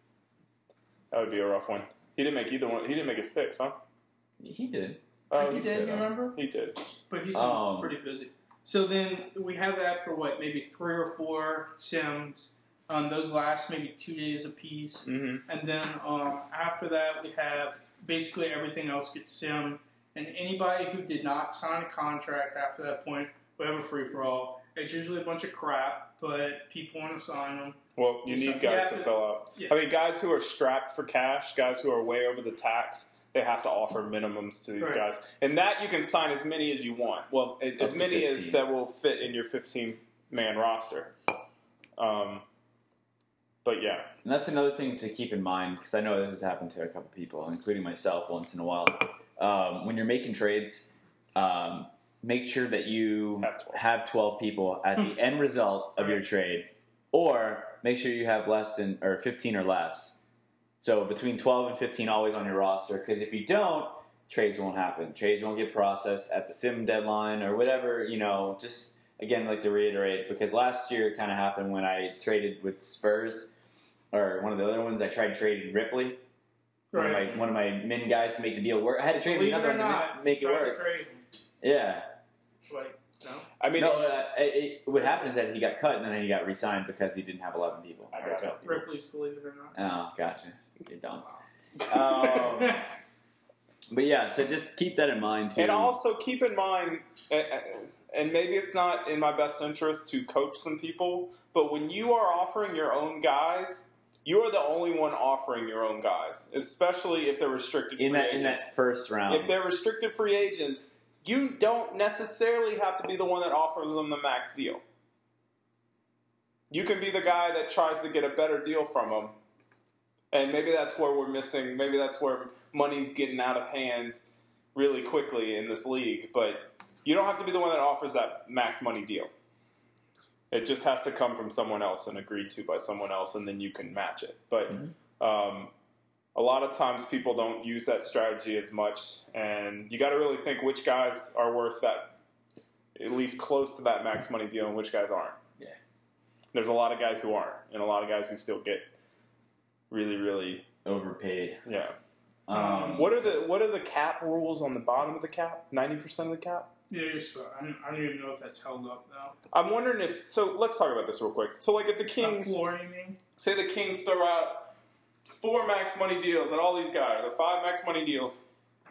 that would be a rough one. He didn't make either one. He didn't make his picks, huh? He did. Oh, he did, said, you uh, remember? He did. But he's been Um, pretty busy. So then we have that for what, maybe three or four sims. Um, those last maybe two days apiece. Mm-hmm. And then um, after that, we have basically everything else gets sim. And anybody who did not sign a contract after that point, we have a free for all. It's usually a bunch of crap, but people want to sign them. Well, you So need you guys have to to- fill out. Yeah. I mean, guys who are strapped for cash, guys who are way over the tax, they have to offer minimums to these Right. guys. And that you can sign as many as you want. Well, it, as to many as fifteen. that will fit in your fifteen-man roster. Um, but yeah. And that's another thing to keep in mind, because I know this has happened to a couple people, including myself once in a while. Um, when you're making trades, um, make sure that you Have twelve. have twelve people at the end result of your trade, or make sure you have less than or fifteen or less. So between twelve and fifteen always on your roster, because if you don't, trades won't happen. Trades won't get processed at the sim deadline or whatever. You know, just again, like to reiterate, because last year it kind of happened when I traded with Spurs, or one of the other ones. I tried trading Ripley. One of, Right. my, one of my min guys to make the deal work. I had to trade Believe it another or one to not, ma- make it tried to work. trade him. Yeah. Like, no. I mean, no, uh, it, it, what happened is that he got cut and then he got re-signed because he didn't have eleven people. I or got twelve people. Ripley's Believe It or Not. Oh, gotcha. You're dumb. Um, but yeah, so just keep that in mind too. and also keep in mind, and- and maybe it's not in my best interest to coach some people, but when you are offering your own guys, you are the only one offering your own guys, especially if they're restricted in free that in agents. that first round. If they're restricted free agents, you don't necessarily have to be the one that offers them the max deal. You can be the guy that tries to get a better deal from them. And maybe that's where we're missing, maybe that's where money's getting out of hand really quickly in this league. But you don't have to be the one that offers that max money deal. It just has to come from someone else and agreed to by someone else, and then you can match it. But Mm-hmm. um, a lot of times people don't use that strategy as much, and you got to really think which guys are worth that, at least close to that max money deal, and which guys aren't. Yeah. There's a lot of guys who aren't, and a lot of guys who still get really, really, overpaid. yeah. Um, What are the what are the cap rules on the bottom of the cap? Ninety percent of the cap. Yeah, you're still, I, don't, I don't even know if that's held up now. I'm wondering if so. Let's talk about this real quick. So, like, if the The Kings floor, you mean? say the Kings throw out four max money deals at all these guys, or five max money deals,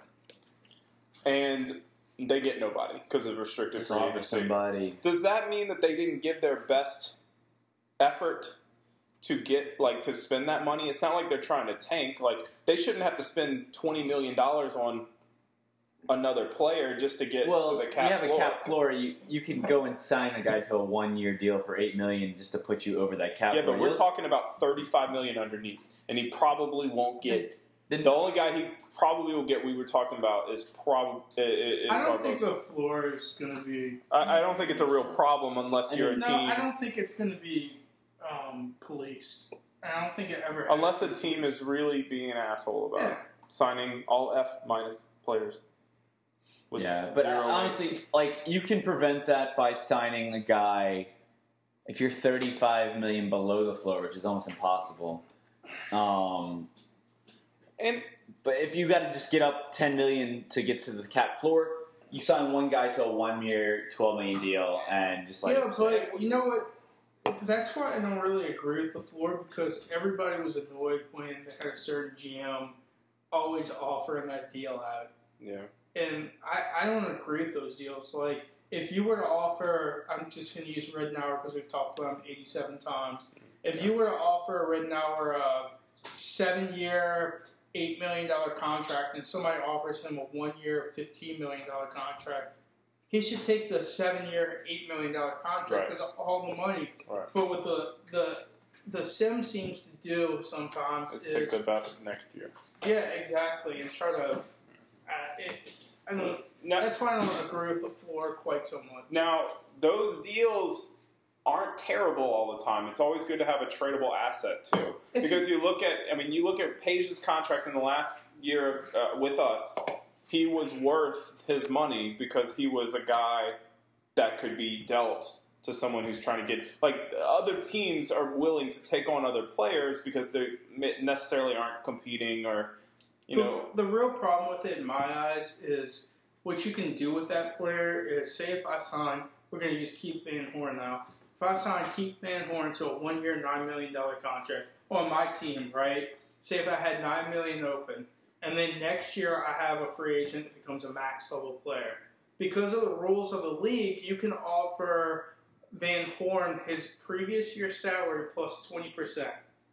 and they get nobody because of restricted just free offer agency. somebody. Does that mean that they didn't give their best effort to get, like, to spend that money? It's not like they're trying to tank. Like, they shouldn't have to spend twenty million dollars on another player just to get Well, to the cap you have floor. a cap floor. You you can go and sign a guy to a one-year deal for eight million just to put you over that cap Yeah, floor. but we're You'll- talking about thirty-five million underneath, and he probably won't get. Then- The only guy he probably will get, we were talking about, is probably. Is I don't think Barbosa. the floor is going to be. I, I don't think it's a real problem unless you're a No, team. I don't think it's going to be um, policed. I don't think it ever. Unless a team is really being an asshole about Yeah. signing all F minus players. with Yeah, but zero honestly, like you can prevent that by signing a guy. If you're thirty-five million below the floor, which is almost impossible. Um, and but if you got to just get up ten million to get to the cap floor, you sign one guy to a one-year, twelve million deal, and just like Yeah, but you know what? That's why I don't really agree with the floor, because everybody was annoyed when they had a certain G M always offering that deal out. yeah, And I, I don't agree with those deals. Like, if you were to offer, I'm just going to use Ridnour because we've talked about him eighty-seven times. If you were to offer Ridnour a seven-year, eight million dollars contract, and somebody offers him a one-year, fifteen million dollars contract, he should take the seven-year, eight million dollars contract Right. because of all the money. Right. But what the the the sim seems to do sometimes let's is take the best next year. yeah, exactly, and try to. Uh, it, I don't. Now, That's why I don't agree with the floor quite so much. now those deals aren't terrible all the time. It's always good to have a tradable asset too, If because you look at, I mean, you look at Page's contract in the last year uh, with us. He was worth his money because he was a guy that could be dealt to someone who's trying to get, like, other teams are willing to take on other players because they necessarily aren't competing or, you the, know. the real problem with it, in my eyes, is what you can do with that player is, say if I sign, we're going to use Keith Van Horn now. If I sign Keith Van Horn to a one-year, nine million dollars contract on my team, right? Say if I had nine million dollars open, and then next year I have a free agent that becomes a max level player. Because of the rules of the league, you can offer Van Horn his previous year's salary plus twenty percent.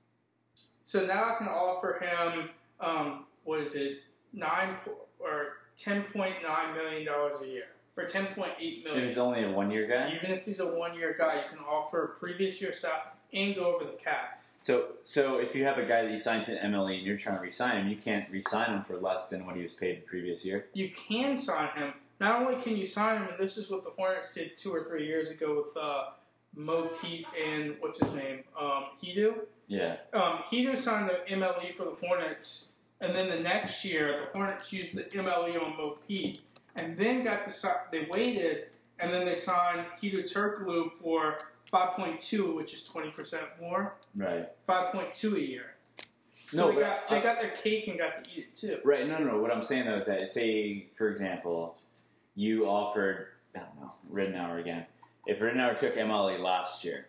So now I can offer him, um, what is it, nine po- or ten point nine million dollars a year, or ten point eight million if he's dollars. only a one-year guy. Even if he's a one-year guy, you can offer previous year's salary and go over the cap. So, so if you have a guy that you signed to an M L E and you're trying to re-sign him, you can't re-sign him for less than what he was paid the previous year. You can sign him, not only can you sign him, and this is what the Hornets did two or three years ago with uh, Mo Pete and what's his name, um, Hedo. Yeah. Um, Hedo signed the M L E for the Hornets, and then the next year the Hornets used the M L E on Mo Pete, and then got the si- they waited, and then they signed Hedo Turkoglu for five point two, which is twenty percent more. Right. five point two a year. So No, they but got they I- got their cake and got to eat it too. Right. No, no, no. What I'm saying though is that, say, for example, you offered, I don't know, Ridenour again. If Ridenour took M L E last year,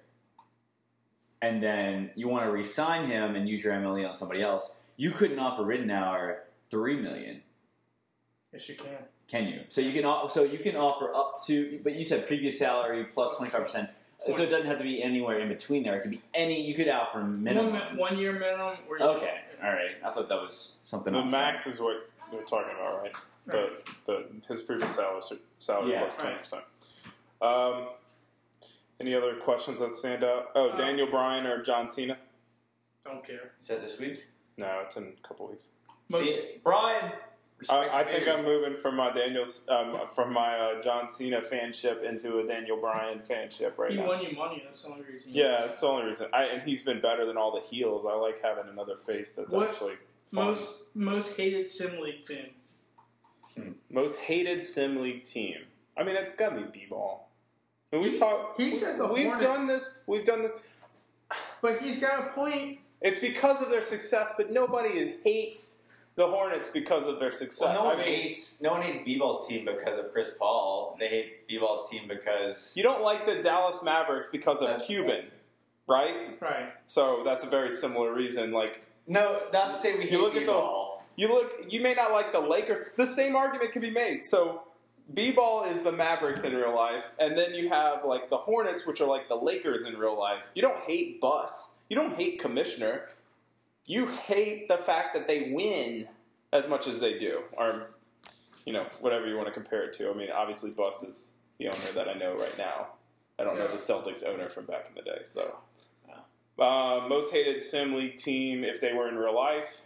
and then you want to re-sign him and use your M L E on somebody else, you couldn't offer Ridenour three million. Yes, you can. Can you? So you can al- so you can offer up to, but you said previous salary plus twenty five percent. So it doesn't have to be anywhere in between there. It could be any. You could offer minimum. One, one year minimum. Or you Okay, all right. I thought that was something The else. max is what you're talking about, right? The, the his previous salary salary Yeah. plus twenty percent. Um, any other questions that stand out? Oh, Uh, Daniel Bryan or John Cena? Don't care. Is that this week? No, it's in a couple weeks. Most, See, Brian. I, I think I'm moving from my Daniel's um, from my uh, John Cena fanship into a Daniel Bryan fanship right he now. won you money. That's the only reason. you- Yeah, that's the only reason. I, and he's been better than all the heels. I like having another face that's What- actually fun. Most most hated sim league team. Most hated sim league team. I mean, it's got to be B-ball. And we've talked. He said the We've Hornets. done this. We've done this. But he's got a point. It's because of their success, but nobody hates the Hornets because of their success. Well, no one I mean, hates no one hates B-Ball's team because of Chris Paul. They hate B-Ball's team because you don't like the Dallas Mavericks because of That's- Cuban, right? Right. So that's a very similar reason. Like no, not to say we You hate look at the- B-Ball. you look, you may not like the Lakers. The same argument can be made. So B-ball is the Mavericks in real life, and then you have like the Hornets, which are like the Lakers in real life. You don't hate Buss. You don't hate Commissioner. You hate the fact that they win as much as they do, or you know, whatever you want to compare it to. I mean, obviously, Buss is the owner that I know right now. I don't know Yeah. the Celtics owner from back in the day. So, uh, most hated sim league team if they were in real life.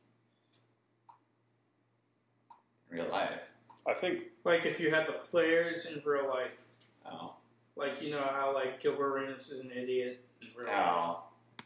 Real life. I think Like if you had the players in real life. Oh. Like you know how like Gilbert Arenas is an idiot in real life. No.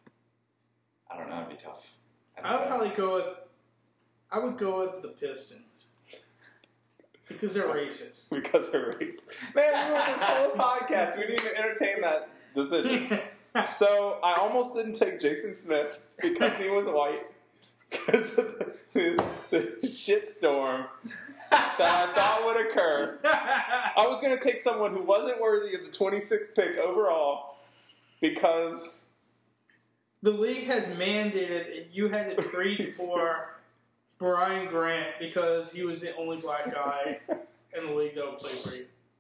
I don't know. It'd be tough. don't I would know. probably go with. I would go with the Pistons because they're racist. because of race. Man, we went this whole podcast. We didn't even entertain that decision. So I almost didn't take Jason Smith because he was white. Because of the, the, the shitstorm that I thought would occur. I was going to take someone who wasn't worthy of the twenty-sixth pick overall because The league has mandated that you had to trade for Brian Grant because he was the only black guy in the league that would play for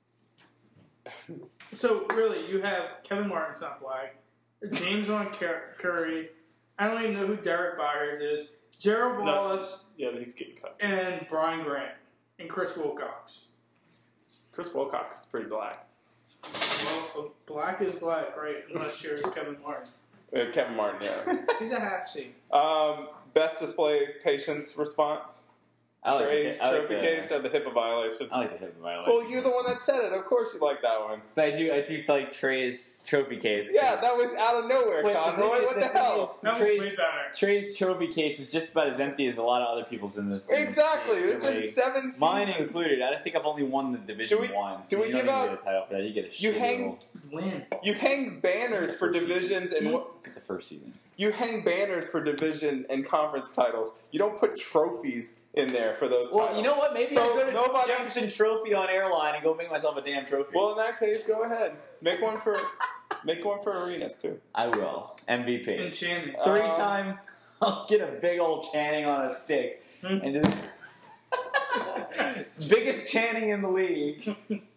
you. So really, you have Kevin Martin's not black, James on Curry. I don't even know who Derek Byers is. Gerald No. Wallace yeah, he's getting cut. and Brian Grant and Chris Wilcox. Chris Wilcox is pretty black. Well, black is black, right? Unless you're Kevin Martin. Uh, Kevin Martin, yeah. He's a half seed. um, best display patience response. I like, Trey's the, I, like trophy the, case or the HIPAA violation. I like the HIPAA violation. Well, you're the one that said it. Of course you like that one. But I do, I do like Trey's trophy case. Yeah, that was out of nowhere, Wait, Conroy. the- What the, the thing hell? is- That was Trey's- way better. Trey's trophy case is just about as empty as a lot of other people's in this. in this Exactly. case. It's So, been like, seven seasons. mine included. I think I've only won the Division Do we- One. So do we you don't give even out- get a title for that. You get a You shit hang- little- Win. You hang banners for First divisions and what? Look at the first season. You hang banners for division and conference titles. You don't put trophies in there for those Well, titles. you know what? Maybe So I'll go to nobody- Jefferson Trophy on airline and go make myself a damn trophy. Well, in that case, go ahead. Make one for make one for arenas too. I will. M V P. And Channing. Uh, Three time, I'll get a big old Channing on a stick Hmm. and just biggest Channing in the league.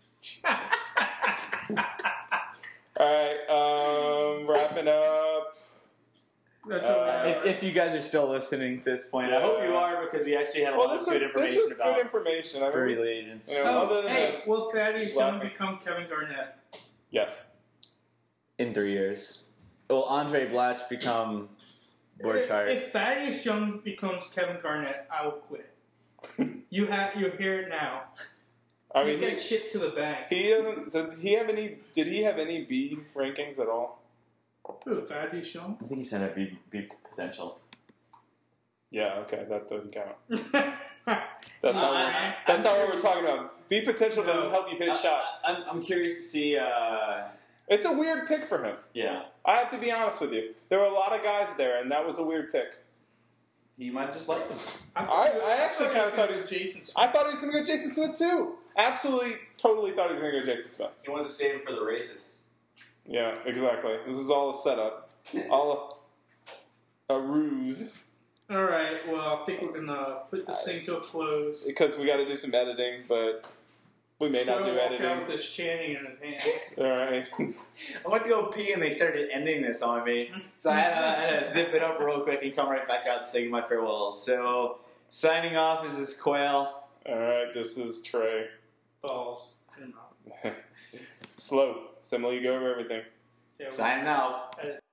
All right, um, wrapping up. That's all I Uh, have. If, if you guys are still listening to this point, I hope you are because we actually had a Well, lot this of was, good this information was about good information. I free mean, agents. you know, So, other than hey, that- will Thaddeus Young Laughing. become Kevin Garnett? yes. In three years. Will Andre Blatch become Borchardt? If, if Thaddeus Young becomes Kevin Garnett, I will quit. You have you hear it now. I Take mean, that he, shit to the bank. he doesn't. Did he have any? Did he have any B rankings at all? Ooh, Thaddeus Young. I think he said a B, B potential. Yeah. Okay, that doesn't count. That's That's not. I- what, I- that's I'm not what curious- we're talking about. B potential No. doesn't help you hit shots. I, I'm, I'm curious to see. Uh, It's a weird pick for him. yeah, I have to be honest with you. There were a lot of guys there, and that was a weird pick. he might just like them. I, I- I actually kinda thought it was Jason Smith. I thought he was going to go Jason Smith too. Absolutely, totally thought he was going to go Jason Smith. He wanted to save him for the races. Yeah, exactly. This is all a setup, all a, a ruse. All right. Well, I think we're gonna put this thing to a close. Because we got to do some editing, but we may not Joe do walked out with editing. this Channing in his hand. All right. I went to go pee and they started ending this on me. So I had, to, I had to zip it up real quick and come right back out and say my farewells. So signing off is this Quail. All right. This is Trey. Balls. Slow. Similar, you go over everything. Yeah, Signing out. we-